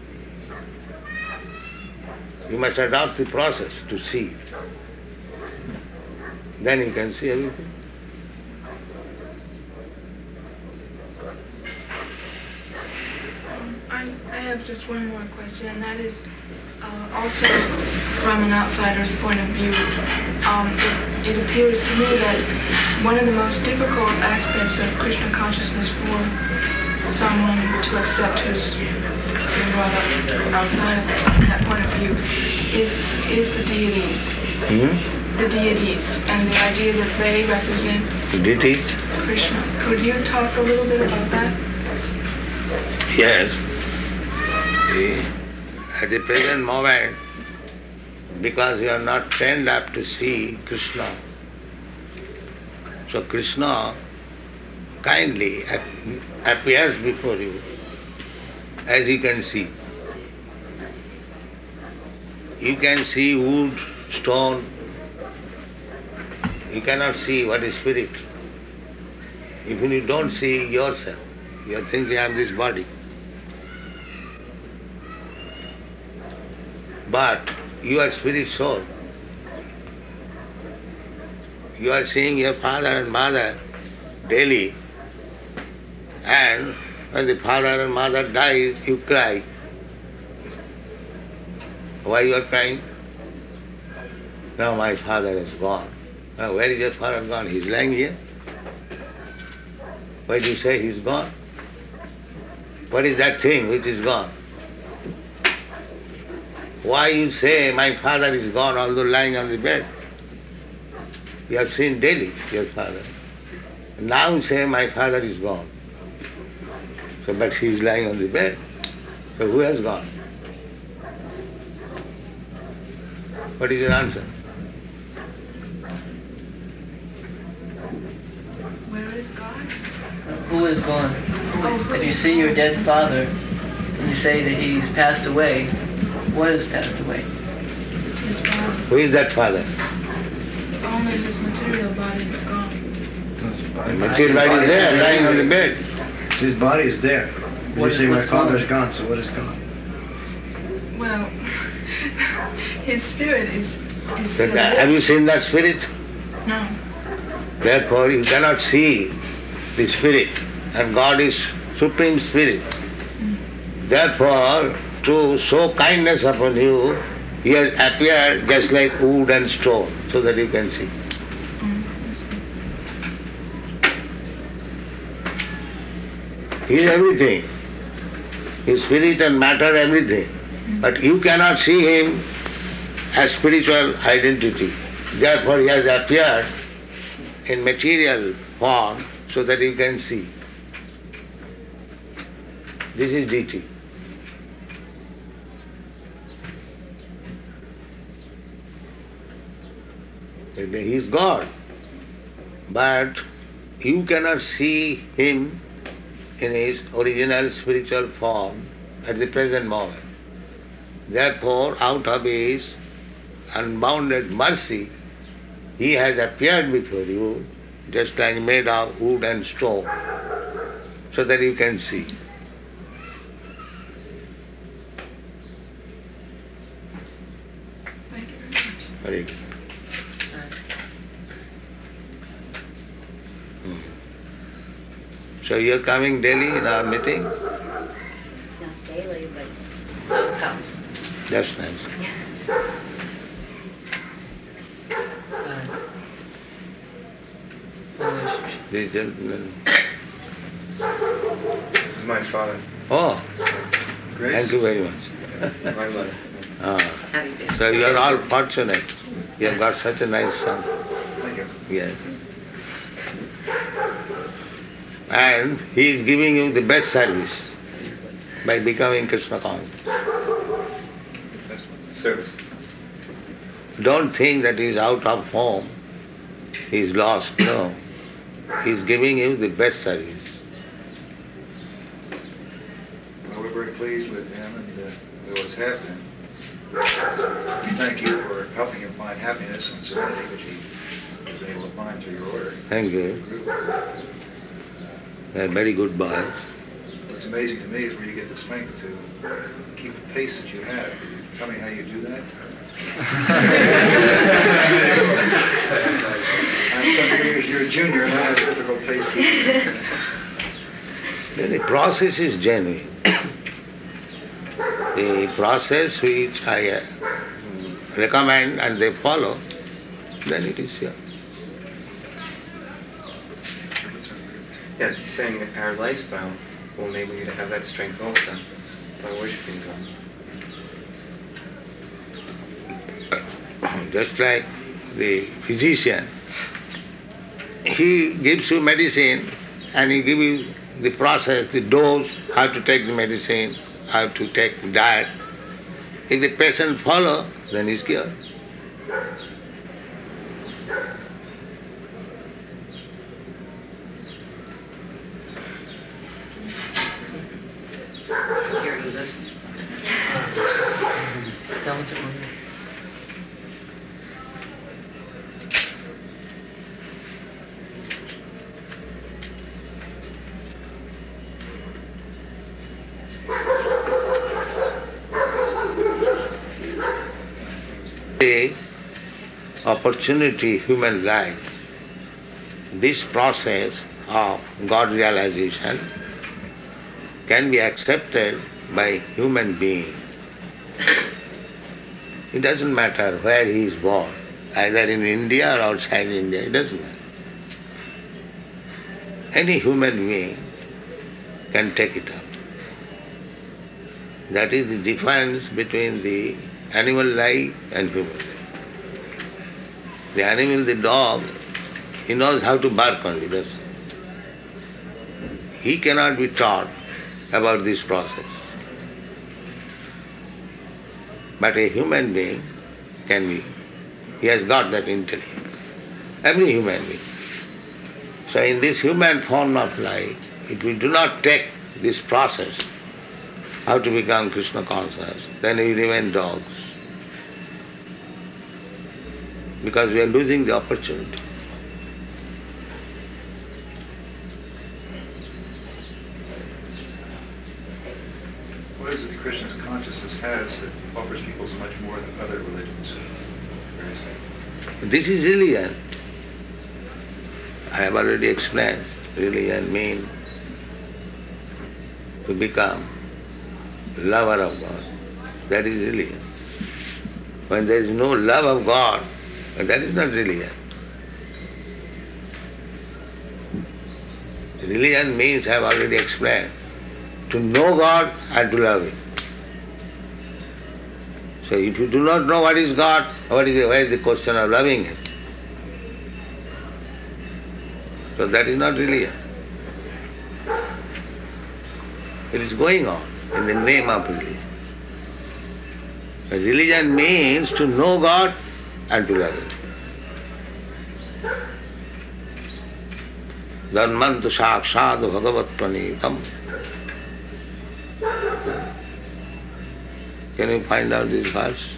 You must adopt the process to see. Then you can see everything. I have just one more question, and that is also from an outsider's point of view. It appears to me that one of the most difficult aspects of Krishna consciousness for someone to accept who's been brought up outside of that point of view is the deities. The deities, and the idea that they represent Deities? Krishna. Could you talk a little bit about that? Yes. At the present moment, because you are not trained up to see Krishna, so Krishna kindly appears before you, as you can see. You can see wood, stone. You cannot see what is spirit. Even you don't see yourself, you are thinking I am this body. But you are spirit soul. You are seeing your father and mother daily, and when the father and mother dies, you cry. Why you are crying? Now my father is gone. Now where is your father gone? He is lying here. Why do you say he is gone? What is that thing which is gone? Why you say my father is gone although lying on the bed? You have seen daily your father. Now you say my father is gone. So, but he is lying on the bed. So who has gone? What is your answer? Where is God? Who is gone? If you see your dead father and you say that he's passed away, what has passed away? His body. Who is that father? Only his material body is gone. The material body is there, lying on the bed. His body is there. What You is- say my what's father's gone? gone, so what is gone? Well, his spirit is So still have there. you seen that spirit? No. Therefore you cannot see the spirit, and God is supreme spirit. Therefore, to show kindness upon you, he has appeared just like wood and stone, so that you can see. I see. He is everything. His spirit and matter, everything. But you cannot see him as spiritual identity. Therefore he has appeared in material form so that you can see. This is deity. He is God. But you cannot see him in his original spiritual form at the present moment. Therefore, out of his unbounded mercy, he has appeared before you, just like made of wood and stone, so that you can see. Thank you very much. Very good. So you are coming daily in our meeting? Not daily, but I'll come. That's nice. This gentleman. This is my father. Oh, Grace? thank you very much. My mother. So you are all fortunate. You have got such a nice son. Thank you. Yes. And he is giving you the best service by becoming Krishna conscious. Service. Don't think that he is out of form, he is lost. No. He is giving you the best service. Well, we're very pleased with him and with what's happening. We thank you for helping him find happiness and serenity, which he was able to find through your order. Thank you. They are very good boys. What's amazing to me is where you get the strength to keep the pace that you have. Can you tell me how you do that? I'm somebody, you're a junior and I have a difficult pace keeping. The process is genuine. The process which I recommend and they follow, then it is here. Yeah, he's saying that our lifestyle will enable you to have that strength also by worshiping God. Just like the physician, he gives you medicine and he gives you the process, the dose, how to take the medicine, how to take the diet. If the patient follow, then he's cured. Here to listen. Tell what you want. The opportunity, human life, this process of God realization can be accepted by human being. It doesn't matter where he is born, either in India or outside India, it doesn't matter. Any human being can take it up. That is the difference between the animal life and human life. The animal, the dog, he knows how to bark only, that's all. He cannot be taught about this process. But a human being can be. He has got that intelligence. Every human being. So in this human form of life, if we do not take this process, how to become Krishna conscious, then we remain dogs. Because we are losing the opportunity. What is it that Krishna's consciousness has that offers people so much more than other religions? This is religion. I have already explained. Religion means to become lover of God. That is religion. When there is no love of God, that is not religion. Religion means, I have already explained, to know God and to love Him. So if you do not know what is God, where is the question of loving Him? So that is not religion. It is going on in the name of religion. Religion means to know God and to love Him. Dharmantu sakshat bhagavat pranitam. Can you find out this verse?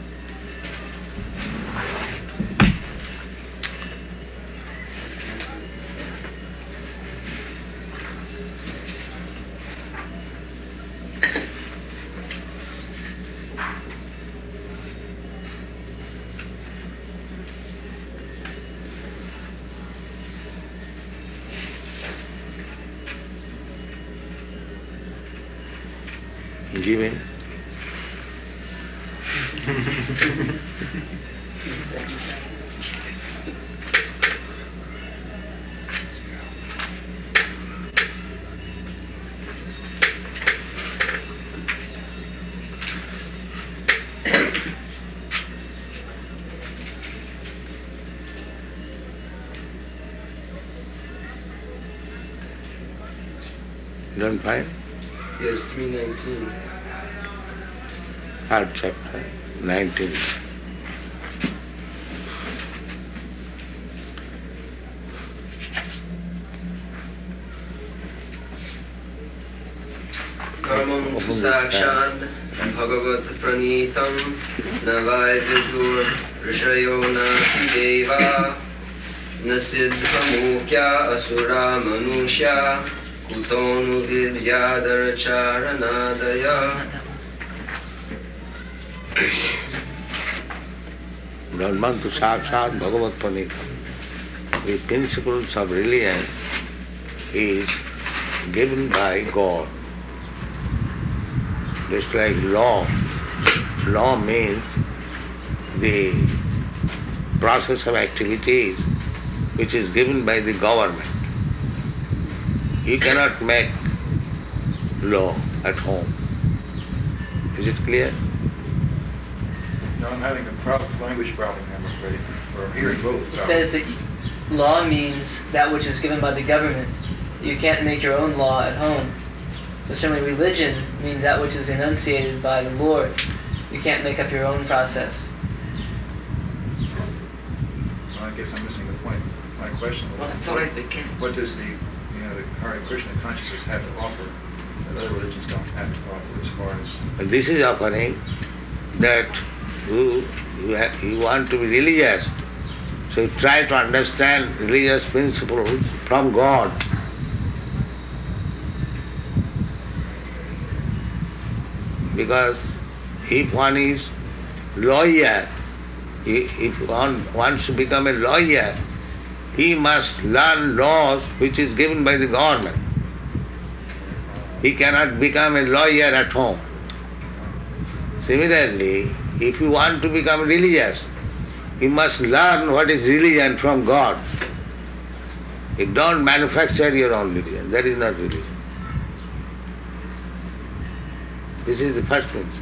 Give him. Don't find? Yes, 319. Third chapter, 19. Karmam sakshat bhagavat pranitam navai vidur rishayo nasi deva nasidhamukya asura manusya kutonu vidyadara charanadaya. Dharmantu sakshat bhagavat pranitam. The principles of religion is given by God. Just like law. Law means the process of activities which is given by the government. You cannot make law at home. Is it clear? No, I'm having a language problem, I'm afraid. Or I'm hearing both. He says that law means that which is given by the government. You can't make your own law at home. But certainly religion means that which is enunciated by the Lord. You can't make up your own process. Well, I guess I'm missing the point. My question was, Well, that's all right, we can. what does the Hare Krishna consciousness have to offer that other religions don't have to offer as far as... And this is offering that you want to be religious. So you try to understand religious principles from God. Because if one is lawyer, if one wants to become a lawyer, he must learn laws which is given by the government. He cannot become a lawyer at home. Similarly, if you want to become religious, you must learn what is religion from God. You don't manufacture your own religion. That is not religion. This is the first principle.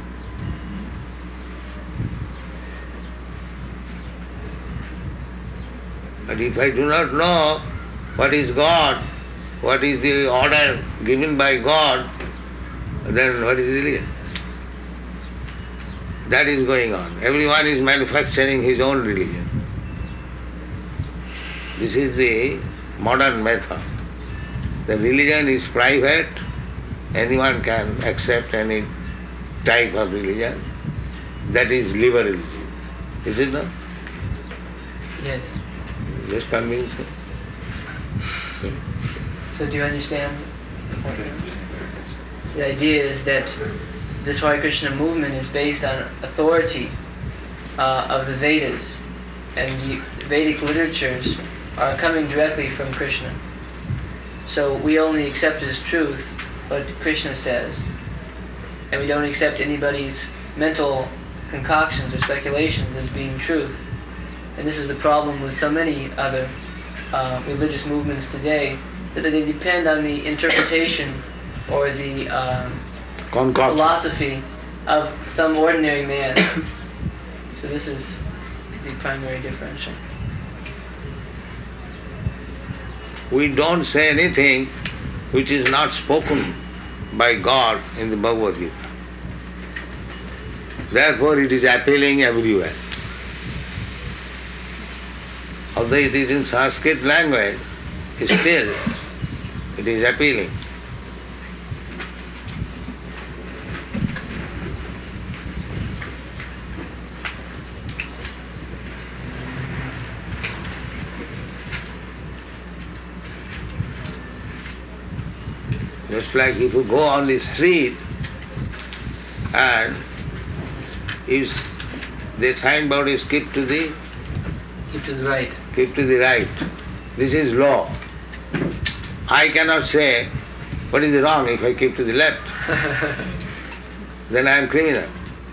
But if I do not know what is God, what is the order given by God, then what is religion? That is going on. Everyone is manufacturing his own religion. This is the modern method. The religion is private. Anyone can accept any type of religion. That is liberalism. Is it not? Yes. Just convincing. So do you understand? The idea is that this Hare Krishna movement is based on authority of the Vedas, and the Vedic literatures are coming directly from Krishna. So we only accept as truth what Krishna says, and we don't accept anybody's mental concoctions or speculations as being truth. And this is the problem with so many other religious movements today, that they depend on the interpretation or the philosophy of some ordinary man. So this is the primary differential. We don't say anything which is not spoken by God in the Bhagavad Gita. Therefore it is appealing everywhere. Although it is in Sanskrit language, still it is appealing. Just like if you go on the street and if the signboard is keep to the right. Keep to the right. This is law. I cannot say what is wrong if I keep to the left. Then I am criminal.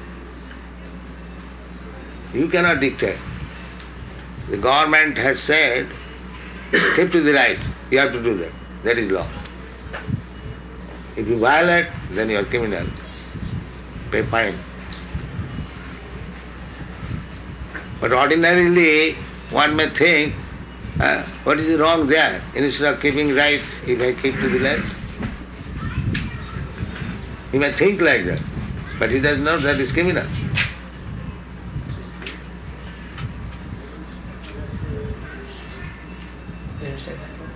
You cannot dictate. The government has said, keep to the right. You have to do that. That is law. If you violate, then you are criminal. Pay fine. But ordinarily, one may think, what is wrong there? Instead of keeping right, if I keep to the left. He may think like that, but he does not, that is criminal. You understand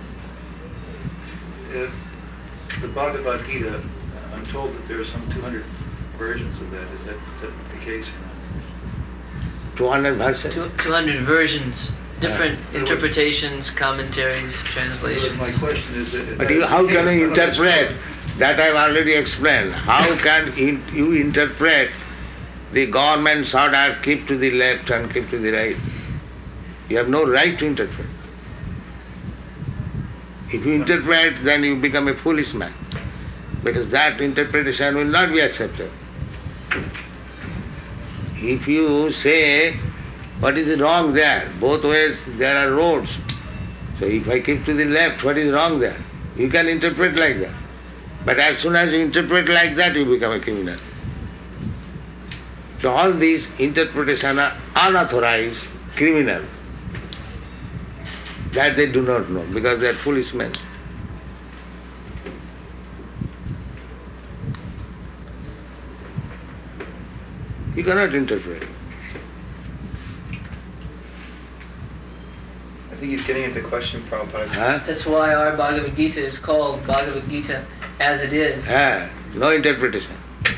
that? The Bhagavad Gita, I'm told that there are some 200 versions of that. Is that the case or not? 200 verses. 200 versions, different interpretations, commentaries, translations. My question is that... But how can you interpret? That I've already explained. How can you interpret the government's order, keep to the left and keep to the right? You have no right to interpret. If you interpret, then you become a foolish man, because that interpretation will not be accepted. If you say, what is wrong there? Both ways there are roads. So if I keep to the left, what is wrong there? You can interpret like that. But as soon as you interpret like that, you become a criminal. So all these interpretations are unauthorized, criminal. That they do not know, because they are foolish men. You cannot interpret. I think he's getting at the question, Prabhupada. Huh? That's why our Bhagavad Gita is called Bhagavad Gita as it is. No interpretation.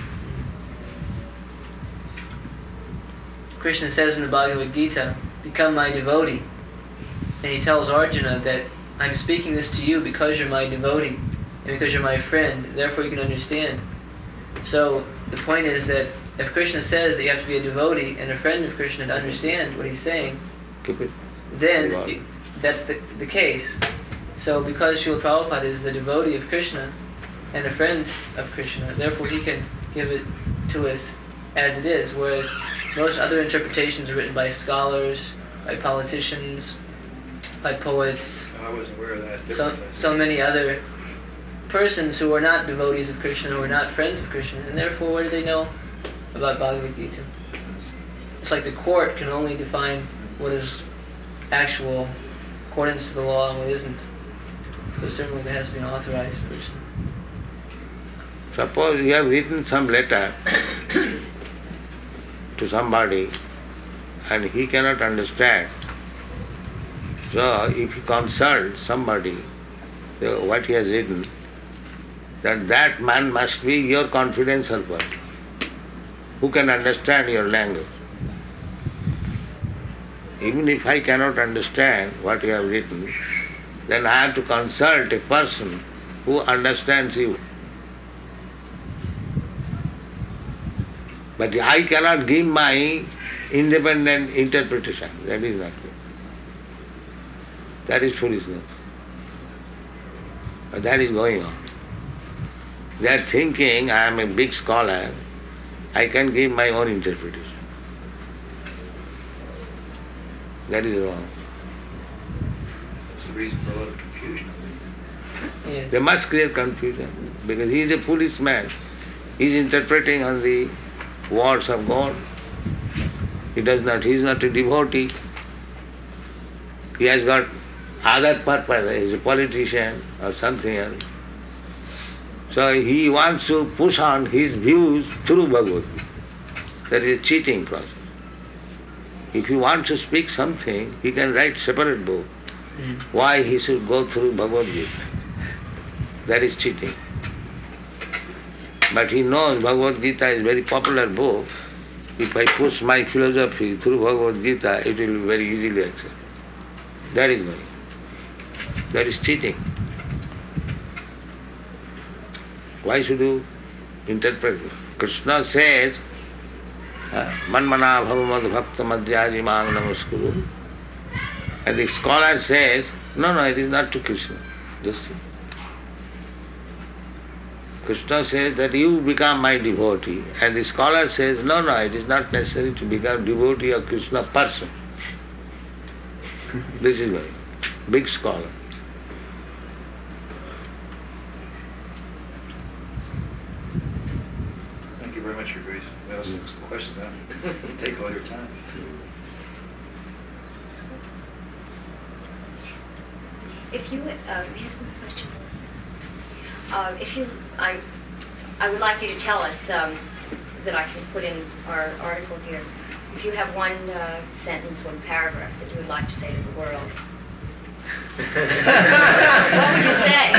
Krishna says in the Bhagavad Gita, become my devotee. And he tells Arjuna that I'm speaking this to you because you're my devotee and because you're my friend, therefore you can understand. So the point is that if Krishna says that you have to be a devotee and a friend of Krishna to understand what he's saying, then that's the case. So because Srila Prabhupada is the devotee of Krishna and a friend of Krishna, therefore he can give it to us as it is, whereas most other interpretations are written by scholars, by politicians, by poets, I wasn't aware of that. so many other persons who are not devotees of Krishna, who are not friends of Krishna, and therefore what do they know about Bhagavad Gita? It's like the court can only define what is actual accordance to the law and what isn't. So certainly there has to be an authorized person. Suppose you have written some letter to somebody and he cannot understand. So if you consult somebody what he has written, then that man must be your confidential person who can understand your language. Even if I cannot understand what you have written, then I have to consult a person who understands you. But I cannot give my independent interpretation. That is not good. That is foolishness. But that is going on. They are thinking I am a big scholar, I can give my own interpretation. That is wrong. That's the reason for a lot of confusion. Yes. They must create confusion because he is a foolish man. He is interpreting on the words of God. He is not a devotee. He has got other purpose. He is a politician or something else. So he wants to push on his views through Bhagavad Gita. That is a cheating process. If he wants to speak something, he can write separate book. Why he should go through Bhagavad Gita? That is cheating. But he knows Bhagavad Gita is a very popular book. If I push my philosophy through Bhagavad Gita, it will be very easily accepted. That is why. That is cheating. Why should you interpret it? Krishna says, Manmana bhavamad bhakta madhyaji mang namaskuru. And the scholar says, no, it is not to Krishna. Just see. Krishna says that you become my devotee. And the scholar says, no, it is not necessary to become devotee of Krishna person. This is why. Big scholar. Thank you very much, Your Grace. We have some questions. I don't take all your time. If you, here's one question. I would like you to tell us that I can put in our article here. If you have one sentence, one paragraph that you would like to say to the world, what would you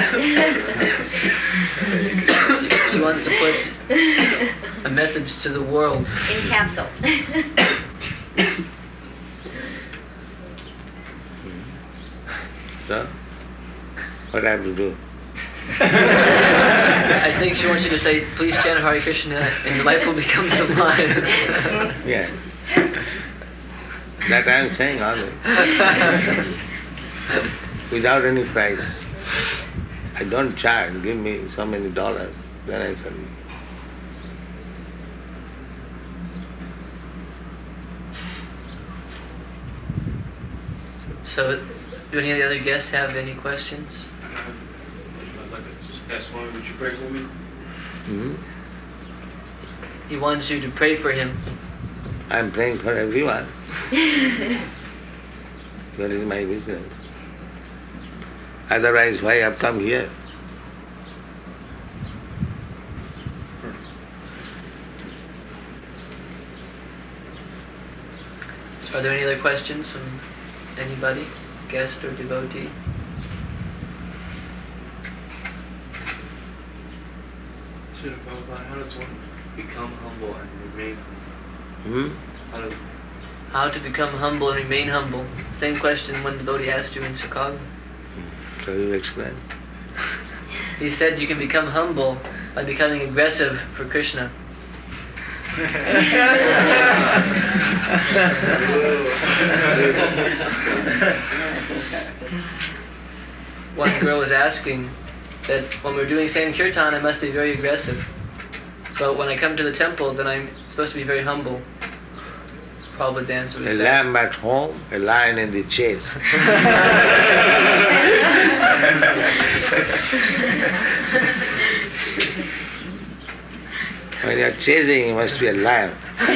say? She wants to put a message to the world. In capsule. So, what I have to do? I think she wants you to say, please chant Hare Krishna and your life will become sublime. Yeah. That I am saying always. Without any price. I don't charge, give me so many dollars, then I serve you. So, do any of the other guests have any questions? I'd like to ask one, would you pray for me? Hmm? He wants you to pray for him. I'm praying for everyone. That is my business. Otherwise, why I have come here? So are there any other questions from anybody, guest or devotee? Srila Prabhupada, how does one become humble and remain humble? How to become humble and remain humble. Same question one devotee asked you in Chicago. So you explain. He said you can become humble by becoming aggressive for Krishna. One girl was asking that when we're doing Sankirtan, I must be very aggressive. But when I come to the temple, then I'm supposed to be very humble. Prabhupada's answer was A that. lamb at home, a lion in the chase. When you are chasing, you must be a lion.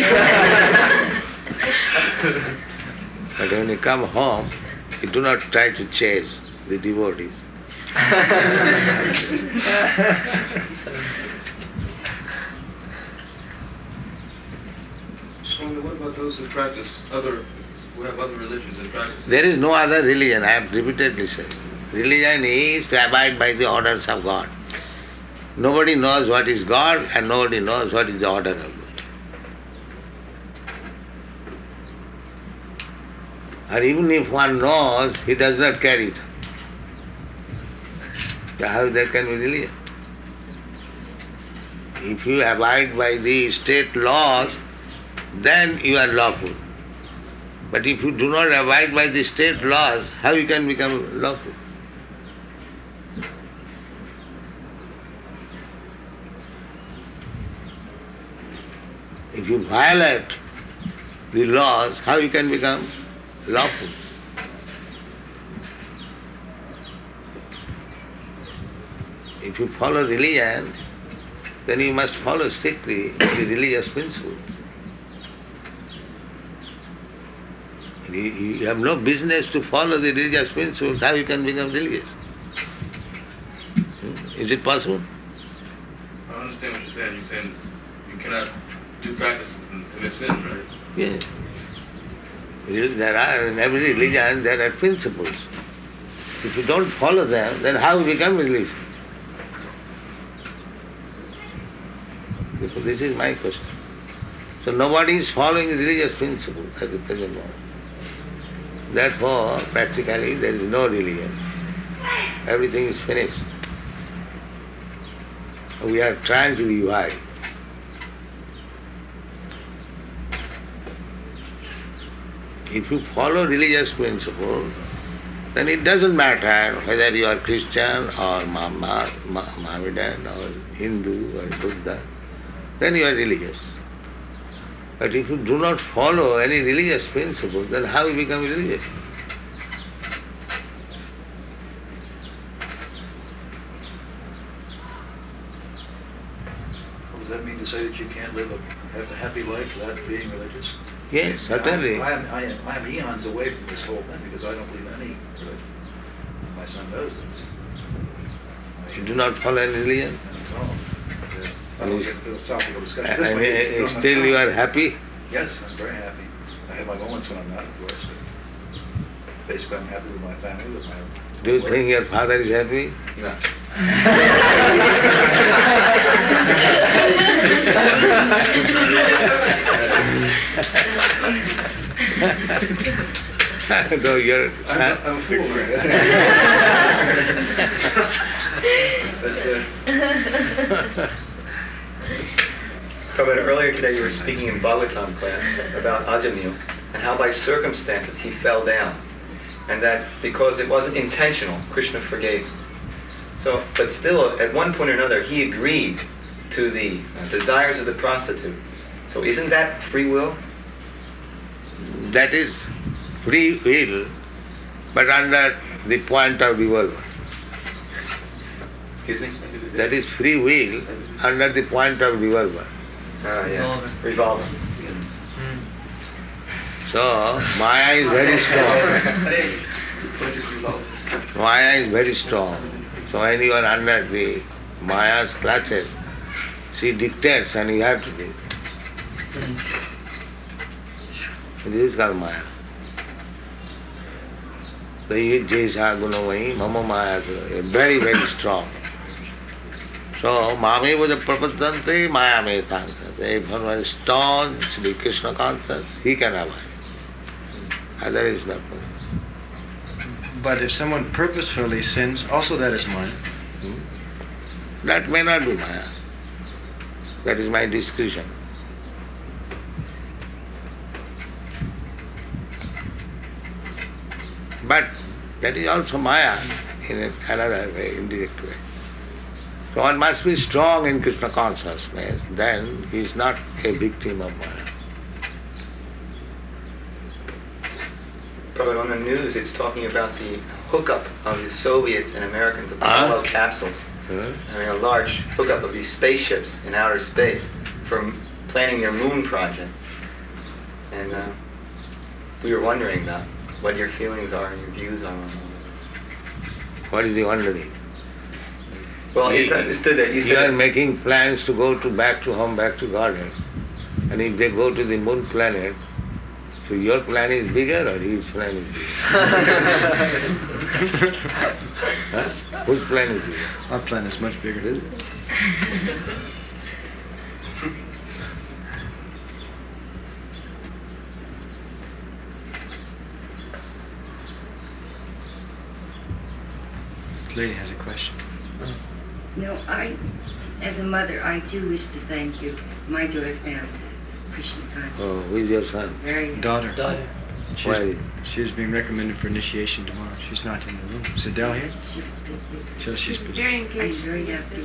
But when you come home, you do not try to chase the devotees. Swami, what about those who practice who have other religions and practice? There is no other religion, I have repeatedly said. Religion is to abide by the orders of God. Nobody knows what is God and nobody knows what is the order of God. Or even if one knows, he does not carry it. So how there can be religion? If you abide by the state laws, then you are lawful. But if you do not abide by the state laws, how you can become lawful? If you violate the laws, how you can become lawful? If you follow religion, then you must follow strictly the religious principles. You have no business to follow the religious principles, how you can become religious? Is it possible? understand what you're saying. You're saying you cannot do practices and commit sins, right? Yes. There are, in every religion, there are principles. If you don't follow them, then how you become religious? Because this is my question. So nobody is following the religious principle at the present moment. Therefore, practically, there is no religion. Everything is finished. We are trying to revive. If you follow religious principle, then it doesn't matter whether you are Christian or Mohammedan or Hindu or Buddha, then you are religious. But if you do not follow any religious principle, then how you become religious? Does that mean to say that you can't have a happy life without being religious? Yes, certainly. I am eons away from this whole thing because I don't believe in any religion. My son knows this. You do not follow any religion? No. I don't get philosophical discussion. This And way, still you are happy? Yes, I'm very happy. I have my moments when I'm not, of course. But basically, I'm happy with my family, with my... Do you think your father is happy? No. No, your son. I'm a fool, right? Prabhupada, earlier today you were speaking in Bhagavatam class about Ajamil and how by circumstances he fell down, and that because it wasn't intentional, Krishna forgave him. So, but still, at one point or another, he agreed to the desires of the prostitute. So isn't that free will? That is free will, but under the point of revolver. Excuse me? That is free will under the point of revolver. Ah, yes. Revolver. So, Maya is very strong. Maya is very strong. So when you are under the Maya's clutches, she dictates and you have to do. This is called Maya. The Jesha Gunavai, Mama Maya, very, very strong. So, Mami was a Prapadante, Maya me thanks. If one was staunch, Sri Krishna conscious, he can avoid. Otherwise not possible. But if someone purposefully sins, also that is Maya. That may not be Maya. That is my discretion. But that is also Maya in another way, indirect way. So one must be strong in Krishna consciousness, then he is not a victim of Maya. But on the news, it's talking about the hookup of the Soviets and Americans Apollo capsules. I mean, a large hookup of these spaceships in outer space for planning their moon project. And we were wondering about what your feelings are and your views are on all this. What is he wondering? Well, it's understood that you You are said... making plans to go back to home, back to garden. And if they go to the moon planet, so your plan is bigger or his plan is bigger? Huh? Whose plan is bigger? Our plan is much bigger. Is it? This lady has a question. No, as a mother, I do wish to thank you. My daughter found Krishna consciousness. Oh, who is your son? Very Daughter. Daughter. Why? She's being recommended for initiation tomorrow. She's not in the room. Is Adele here? She was busy. So she's busy. Very I'm engaged. very happy.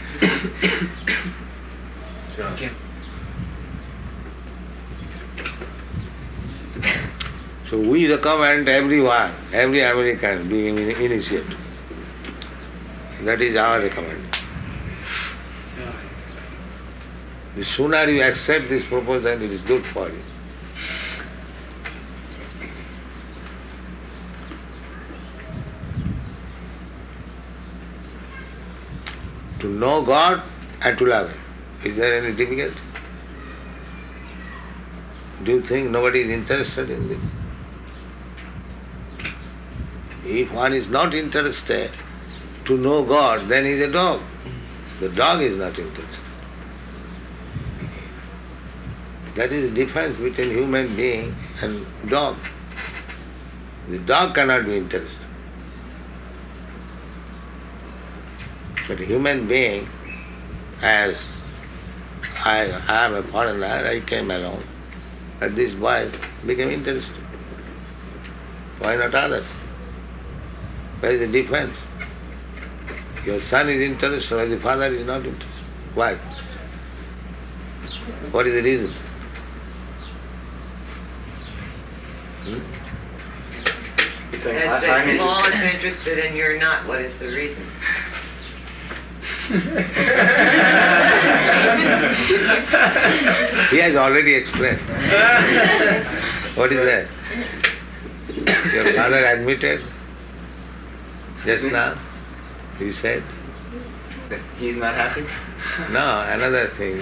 Thank you. So we recommend everyone, every American being initiated. That is our recommendation. The sooner you accept this proposal, it is good for you. To know God and to love him. Is there any difficulty? Do you think nobody is interested in this? If one is not interested to know God, then he is a dog. The dog is not interested. That is the difference between human being and dog. The dog cannot be interested. But a human being, as I am a foreigner, I came along, but these boys became interested. Why not others? Where is the difference? Your son is interested, while the father is not interested. Why? What is the reason? He's saying, As I'm the small is interested. interested and you're not, what is the reason? He has already explained. What is that? Your father admitted just now, he said. That he's not happy? No, another thing.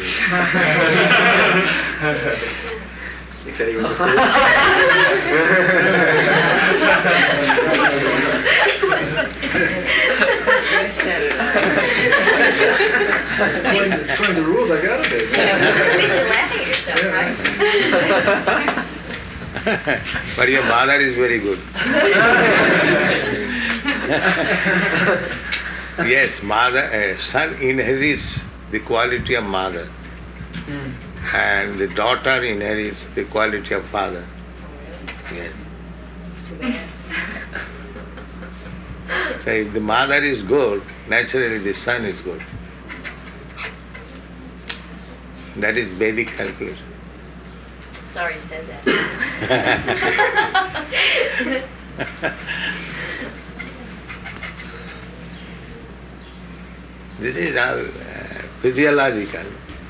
He said he was a fool. You said it. According to the rules, I gotta be. At least you're laughing at yourself, right? But your mother is very good. Yes, son inherits the quality of mother, and the daughter inherits the quality of father. Yes. So if the mother is good, naturally the son is good. That is Vedic calculation. Sorry you said that. This is our physiological.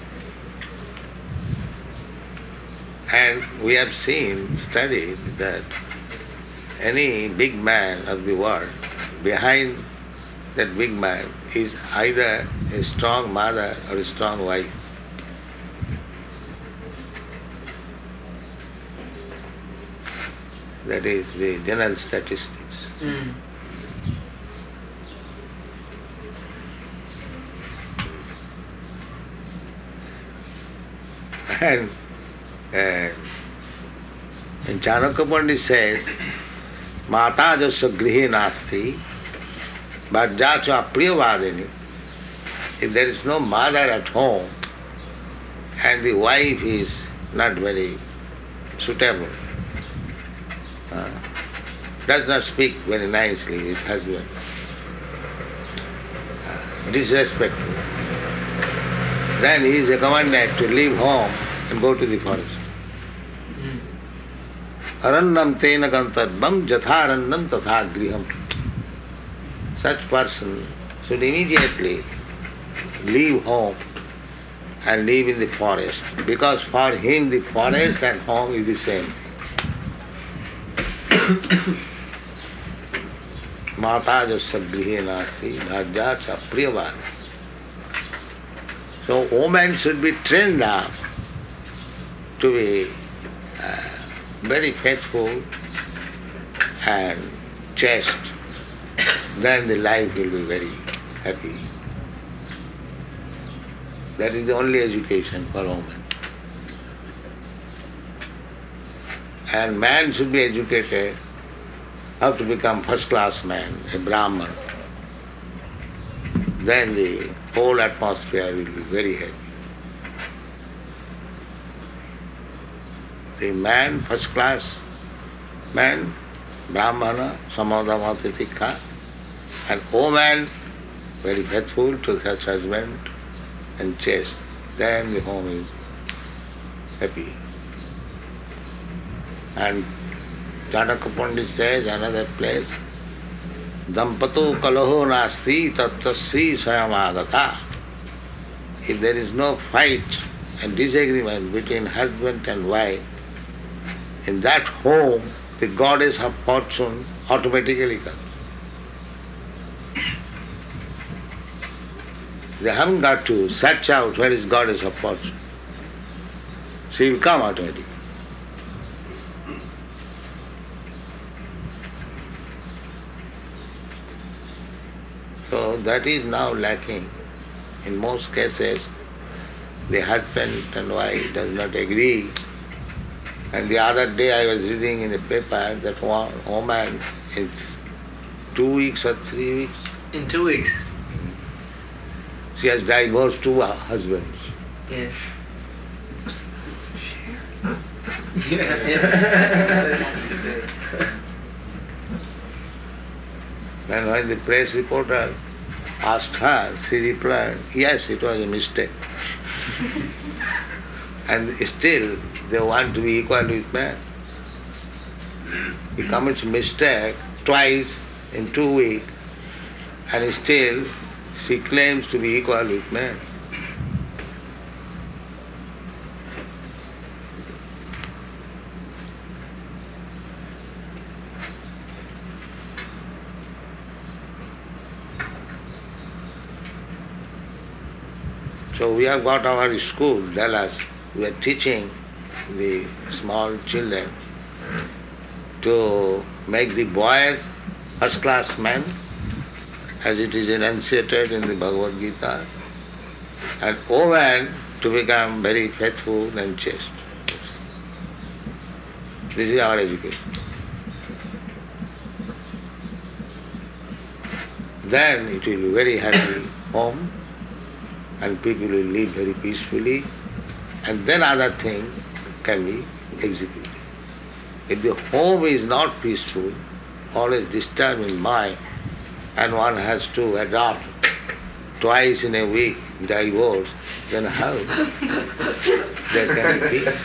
And we have studied that any big man of the world, behind that big man is either a strong mother or a strong wife. That is the general statistics. And Chanakya Pandit says, Mata jasya grihe nasti, vajjacha apriyavadini. If there is no mother at home and the wife is not very suitable, does not speak very nicely with husband, disrespectful, then he is recommended to leave home and go to the forest. Arannam tena gantarbam jatharannam tatha griham. Such person should immediately leave home and live in the forest, because for him the forest and home is the same thing. Mata jasya grihe nasti bhajyacha priyavad. So woman should be trained up to be very faithful and chaste. Then the life will be very happy. That is the only education for woman. And man should be educated how to become first-class man, a Brahman. Then the whole atmosphere will be very happy. The man, first-class man, Brahmana, samadhamati tikha, and woman, very faithful to such husband and chaste. Then the home is happy. And Chanakya Pandit says, another place, Dampato kalaho nasti tattasri sayamagata. If there is no fight and disagreement between husband and wife, in that home the goddess of fortune automatically comes. They haven't got to search out where is goddess of fortune. She will come automatically. So that is now lacking. In most cases, the husband and wife does not agree. And the other day I was reading in the paper that one woman is 2 weeks or 3 weeks. In 2 weeks. She has divorced 2 husbands. Yes. And when the press reporter asked her, she replied, yes, it was a mistake. And still they want to be equal with man. He commits mistake twice in 2 weeks, and still she claims to be equal with man. So we have got our school, Dallas. We are teaching the small children to make the boys first-class men, as it is enunciated in the Bhagavad Gita, and women to become very faithful and chaste. This is our education. Then it will be very happy home, and people will live very peacefully, and then other things can be executed. If the home is not peaceful, always disturbed in mind, and one has to adopt twice in a week divorce, then how there can be peace?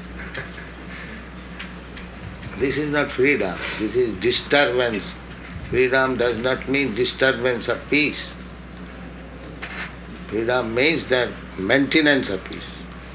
This is not freedom, this is disturbance. Freedom does not mean disturbance of peace. Freedom means that maintenance of peace.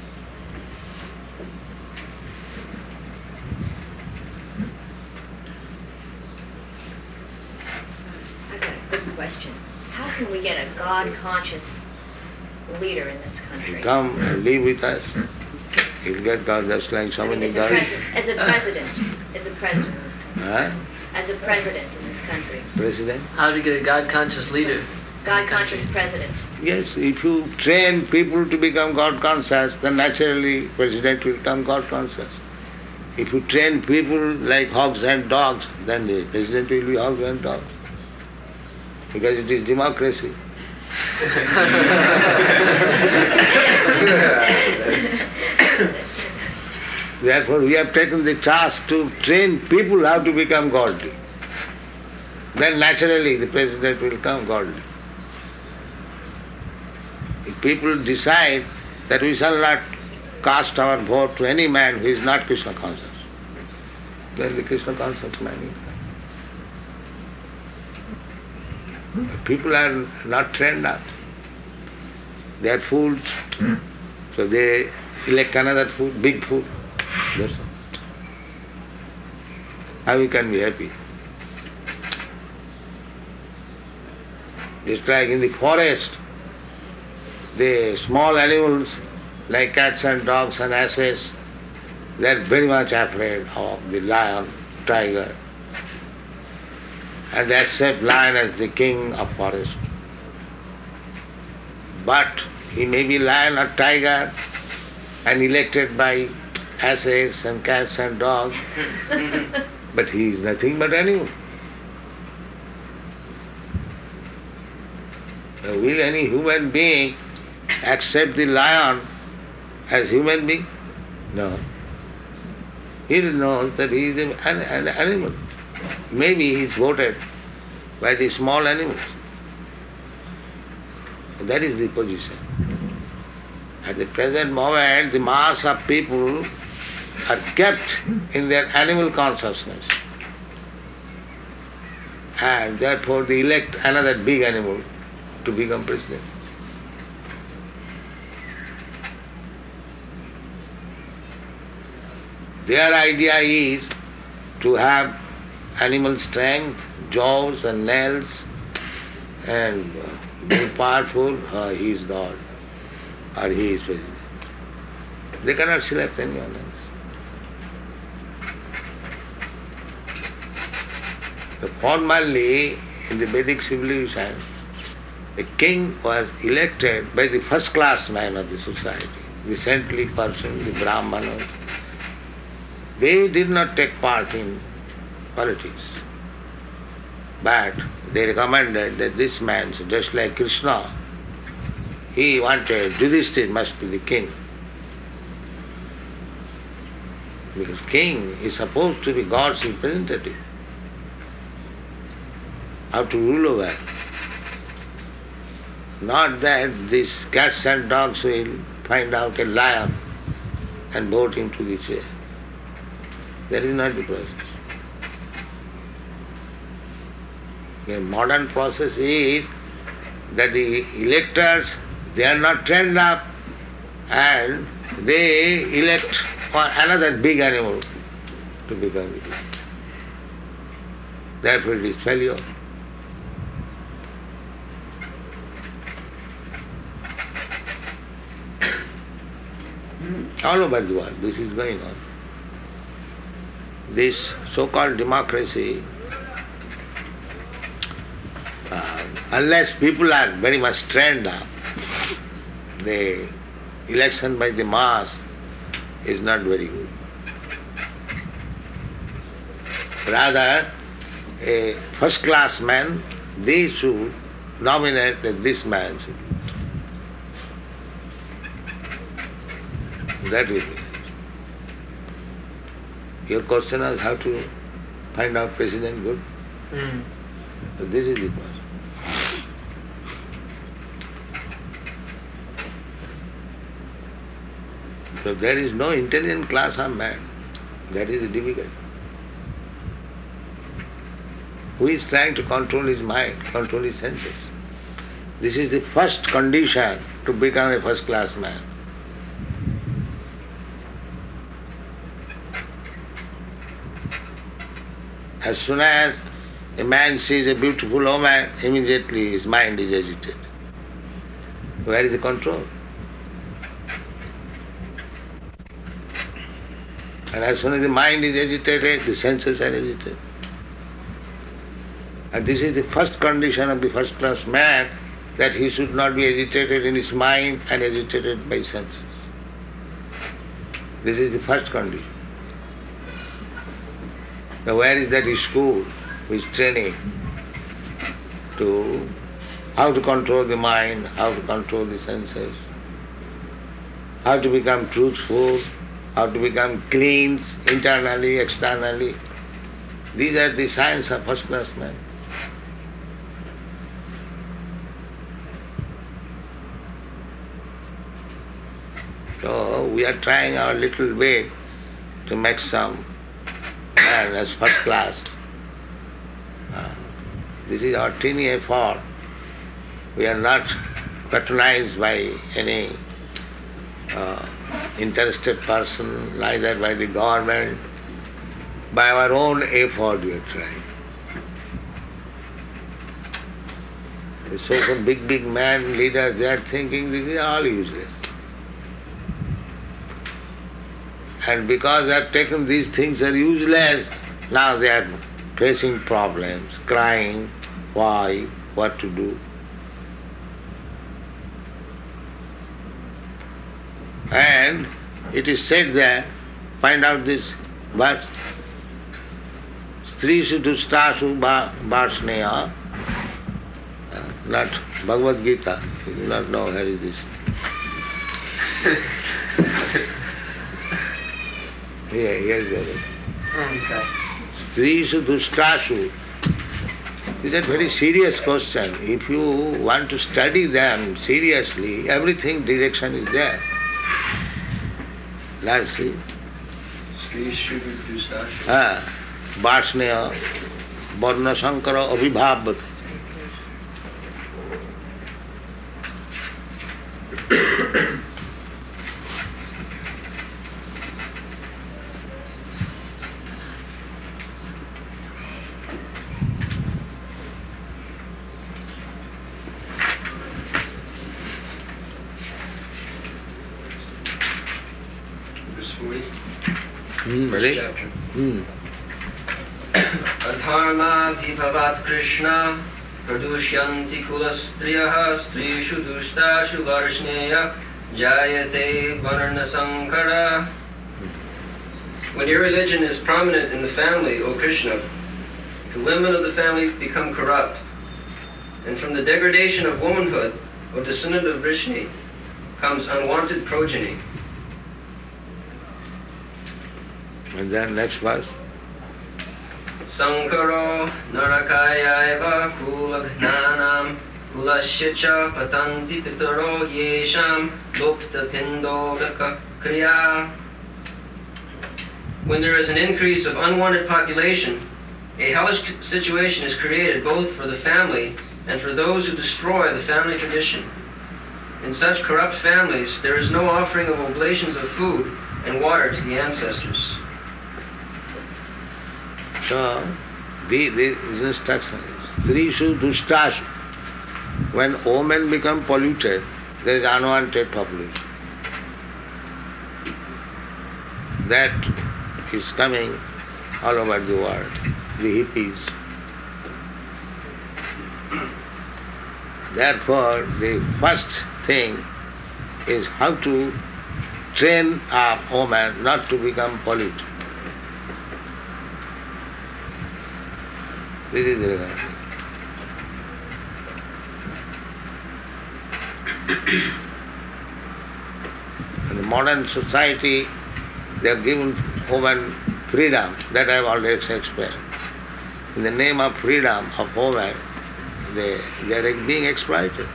I've got a good question. How can we get a God-conscious leader in this country? Come and live with us. You'll get God just like so many guys. As a president in this country. Huh? As a president in this country. President? How to get a God-conscious leader? God-conscious president. Yes, if you train people to become God-conscious, then naturally President will become God-conscious. If you train people like hogs and dogs, then the President will be hogs and dogs. Because it is democracy. Therefore, we have taken the task to train people how to become godly. Then naturally the President will become godly. If people decide that we shall not cast our vote to any man who is not Krishna conscious, then the Krishna conscious man will come. People are not trained up. They are fools. So they elect another fool, big fool. That's all. How we can be happy? Just like in the forest, the small animals like cats and dogs and asses, they are very much afraid of the lion, tiger. And they accept lion as the king of forest. But he may be lion or tiger and elected by asses and cats and dogs, but he is nothing but animal. Will any human being accept the lion as human being? No. He knows that he is an animal. Maybe he is voted by the small animals. That is the position. At the present moment, the mass of people are kept in their animal consciousness. And therefore they elect another big animal to become president. Their idea is to have animal strength, jaws and nails, and very powerful, he is God, or he is president. They cannot select anyone else. So formally, in the Vedic civilization, a king was elected by the first class man of the society, the saintly person, the Brahmanas. They did not take part in politics, but they recommended that this man, just like Krishna, he wanted Yudhishthira must be the king. Because king is supposed to be God's representative. How to rule over. Not that these cats and dogs will find out a lion and vote him to the chair. That is not the process. The modern process is that the electors, they are not trained up and they elect for another big animal to become the king. Therefore it is failure. All over the world this is going on. This so-called democracy, unless people are very much trained up, the election by the mass is not very good. Rather, a first-class man, they should nominate that this man should. That will be. Your question is how to find out president good? So this is the question. So there is no intelligent class of man. That is difficult. Who is trying to control his mind, control his senses? This is the first condition to become a first-class man. As soon as a man sees a beautiful woman, immediately his mind is agitated. Where is the control? And as soon as the mind is agitated, the senses are agitated. And this is the first condition of the first-class man, that he should not be agitated in his mind and agitated by senses. This is the first condition. Now where is that school which is training to how to control the mind, how to control the senses, how to become truthful, how to become clean internally, externally. These are the signs of first-class man. So we are trying our little way to make some man as first class. This is our teeny effort. We are not patronized by any interested person, neither by the government. By our own effort we are trying. The so-called big man leaders, they are thinking this is all useless. And because they have taken these things are useless, now they are facing problems, crying, why, what to do. And it is said there, find out this verse, Strishu Dustashu Varsneya, not Bhagavad Gita, you do not know where is this. Here is the other. Strishu Dustashu. This is a very serious question. If you want to study them seriously, everything direction is there. Let's see. Strishu Dustashu. Varsneya, Varna Sankara Abhibhavata. 40. Ready? Chapter. Adharma vibhavat Krishna pradushyanti kulastriyah strishu dushtashu varshneya jayate varna sankara. When irreligion is prominent in the family, O Krishna, the women of the family become corrupt. And from the degradation of womanhood, O descendant of Vrishni, comes unwanted progeny. And then next verse. Sankaro narakayaiva kulagnanam kulashicha patanti pitaro yesham lupta pindodaka kriya. When there is an increase of unwanted population, a hellish situation is created both for the family and for those who destroy the family tradition. In such corrupt families, there is no offering of oblations of food and water to the ancestors. So, the instruction is Strishu Dushtashu. When women become polluted, there is unwanted population. That is coming all over the world, the hippies. Therefore, the first thing is how to train a woman not to become polluted. This is the regard. In the modern society, they have given women freedom, that I have already explained. In the name of freedom of women, they are being exploited.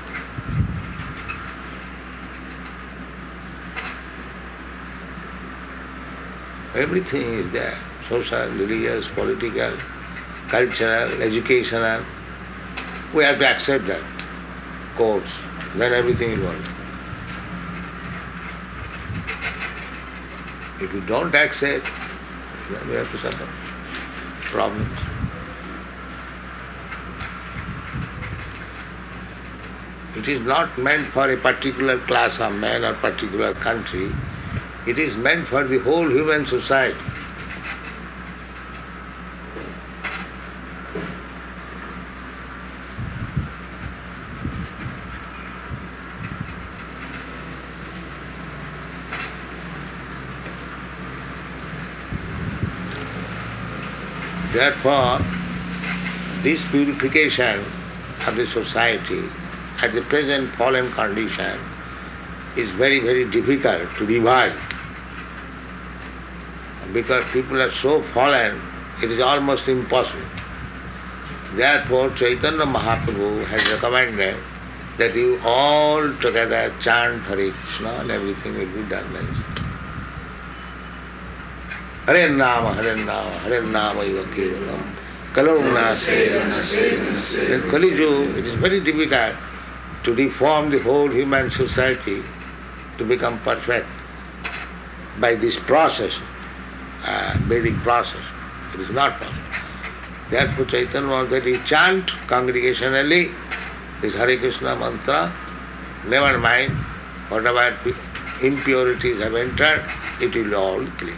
Everything is there, social, religious, political, cultural, educational. We have to accept that course, then everything will work. If you don't accept, then we have to suffer problems. It is not meant for a particular class of men or particular country. It is meant for the whole human society. Therefore, this purification of the society at the present fallen condition is very, very difficult to revive. Because people are so fallen, it is almost impossible. Therefore, Chaitanya Mahaprabhu has recommended that you all together chant Hare Krishna and everything will be done like this. Hare Nama, Hare Nama, Hare Nama Iva Kevalam, Kalomna Sevana. In Kali Yuga, it is very difficult to reform the whole human society to become perfect by this process, Vedic process. It is not possible. Therefore Chaitanya was that he chant congregationally this Hare Krishna mantra, never mind whatever impurities have entered, it will all cleanse.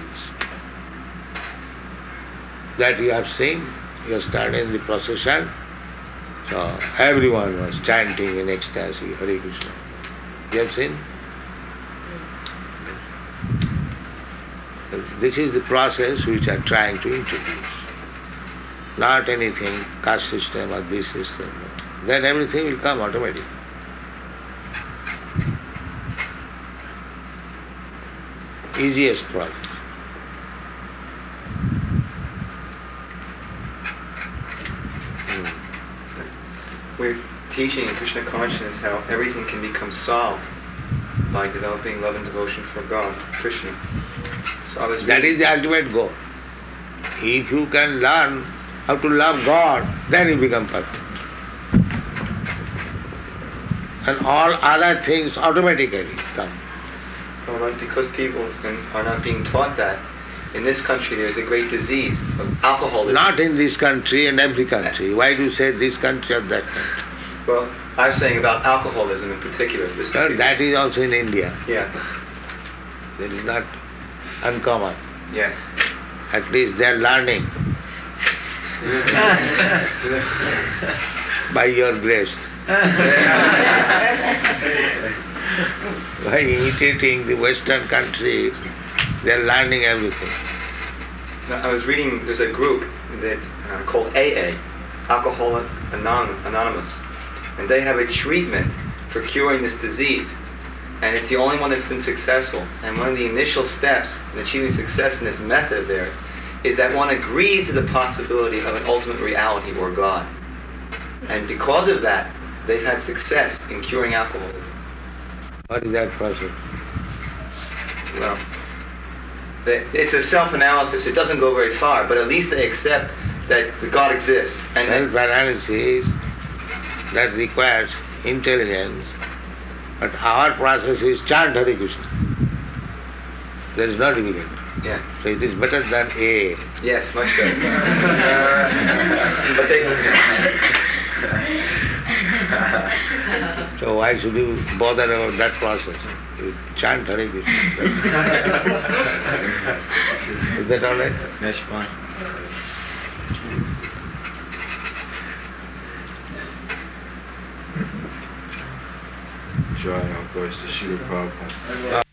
That you have seen yesterday in the procession. So everyone was chanting in ecstasy, Hare Krishna. You have seen? This is the process which I am trying to introduce. Not anything, caste system or this system. Then everything will come automatically. Easiest process. We're teaching in Krishna consciousness how everything can become solved by developing love and devotion for God, Krishna. So that is the ultimate goal. If you can learn how to love God, then you become perfect. And all other things automatically come. Well, because people are not being taught that, in this country there is a great disease of alcoholism. Not in this country, in every country. Why do you say this country or that country? Well, I was saying about alcoholism in particular. That is also in India. Yeah. There is not uncommon. Yes. At least they are learning by your grace. By imitating the Western countries, they are learning everything. Now, I was reading, there's a group that called AA, Alcoholic Anonymous, and they have a treatment for curing this disease. And it's the only one that's been successful. And one of the initial steps in achieving success in this method of theirs is that one agrees to the possibility of an ultimate reality or God. And because of that, they've had success in curing alcoholism. What is that process? Well, it's a self-analysis. It doesn't go very far, but at least they accept that God exists. And self-analysis, that requires intelligence, but our process is chant Hare Krishna. There is no difficulty. Yeah. So it is better than A. Yes, much better. But they... So why should you bother about that process? You chant Hare Krishna. Is that all right? That's fine. Joy, of course, to Srila Prabhupada.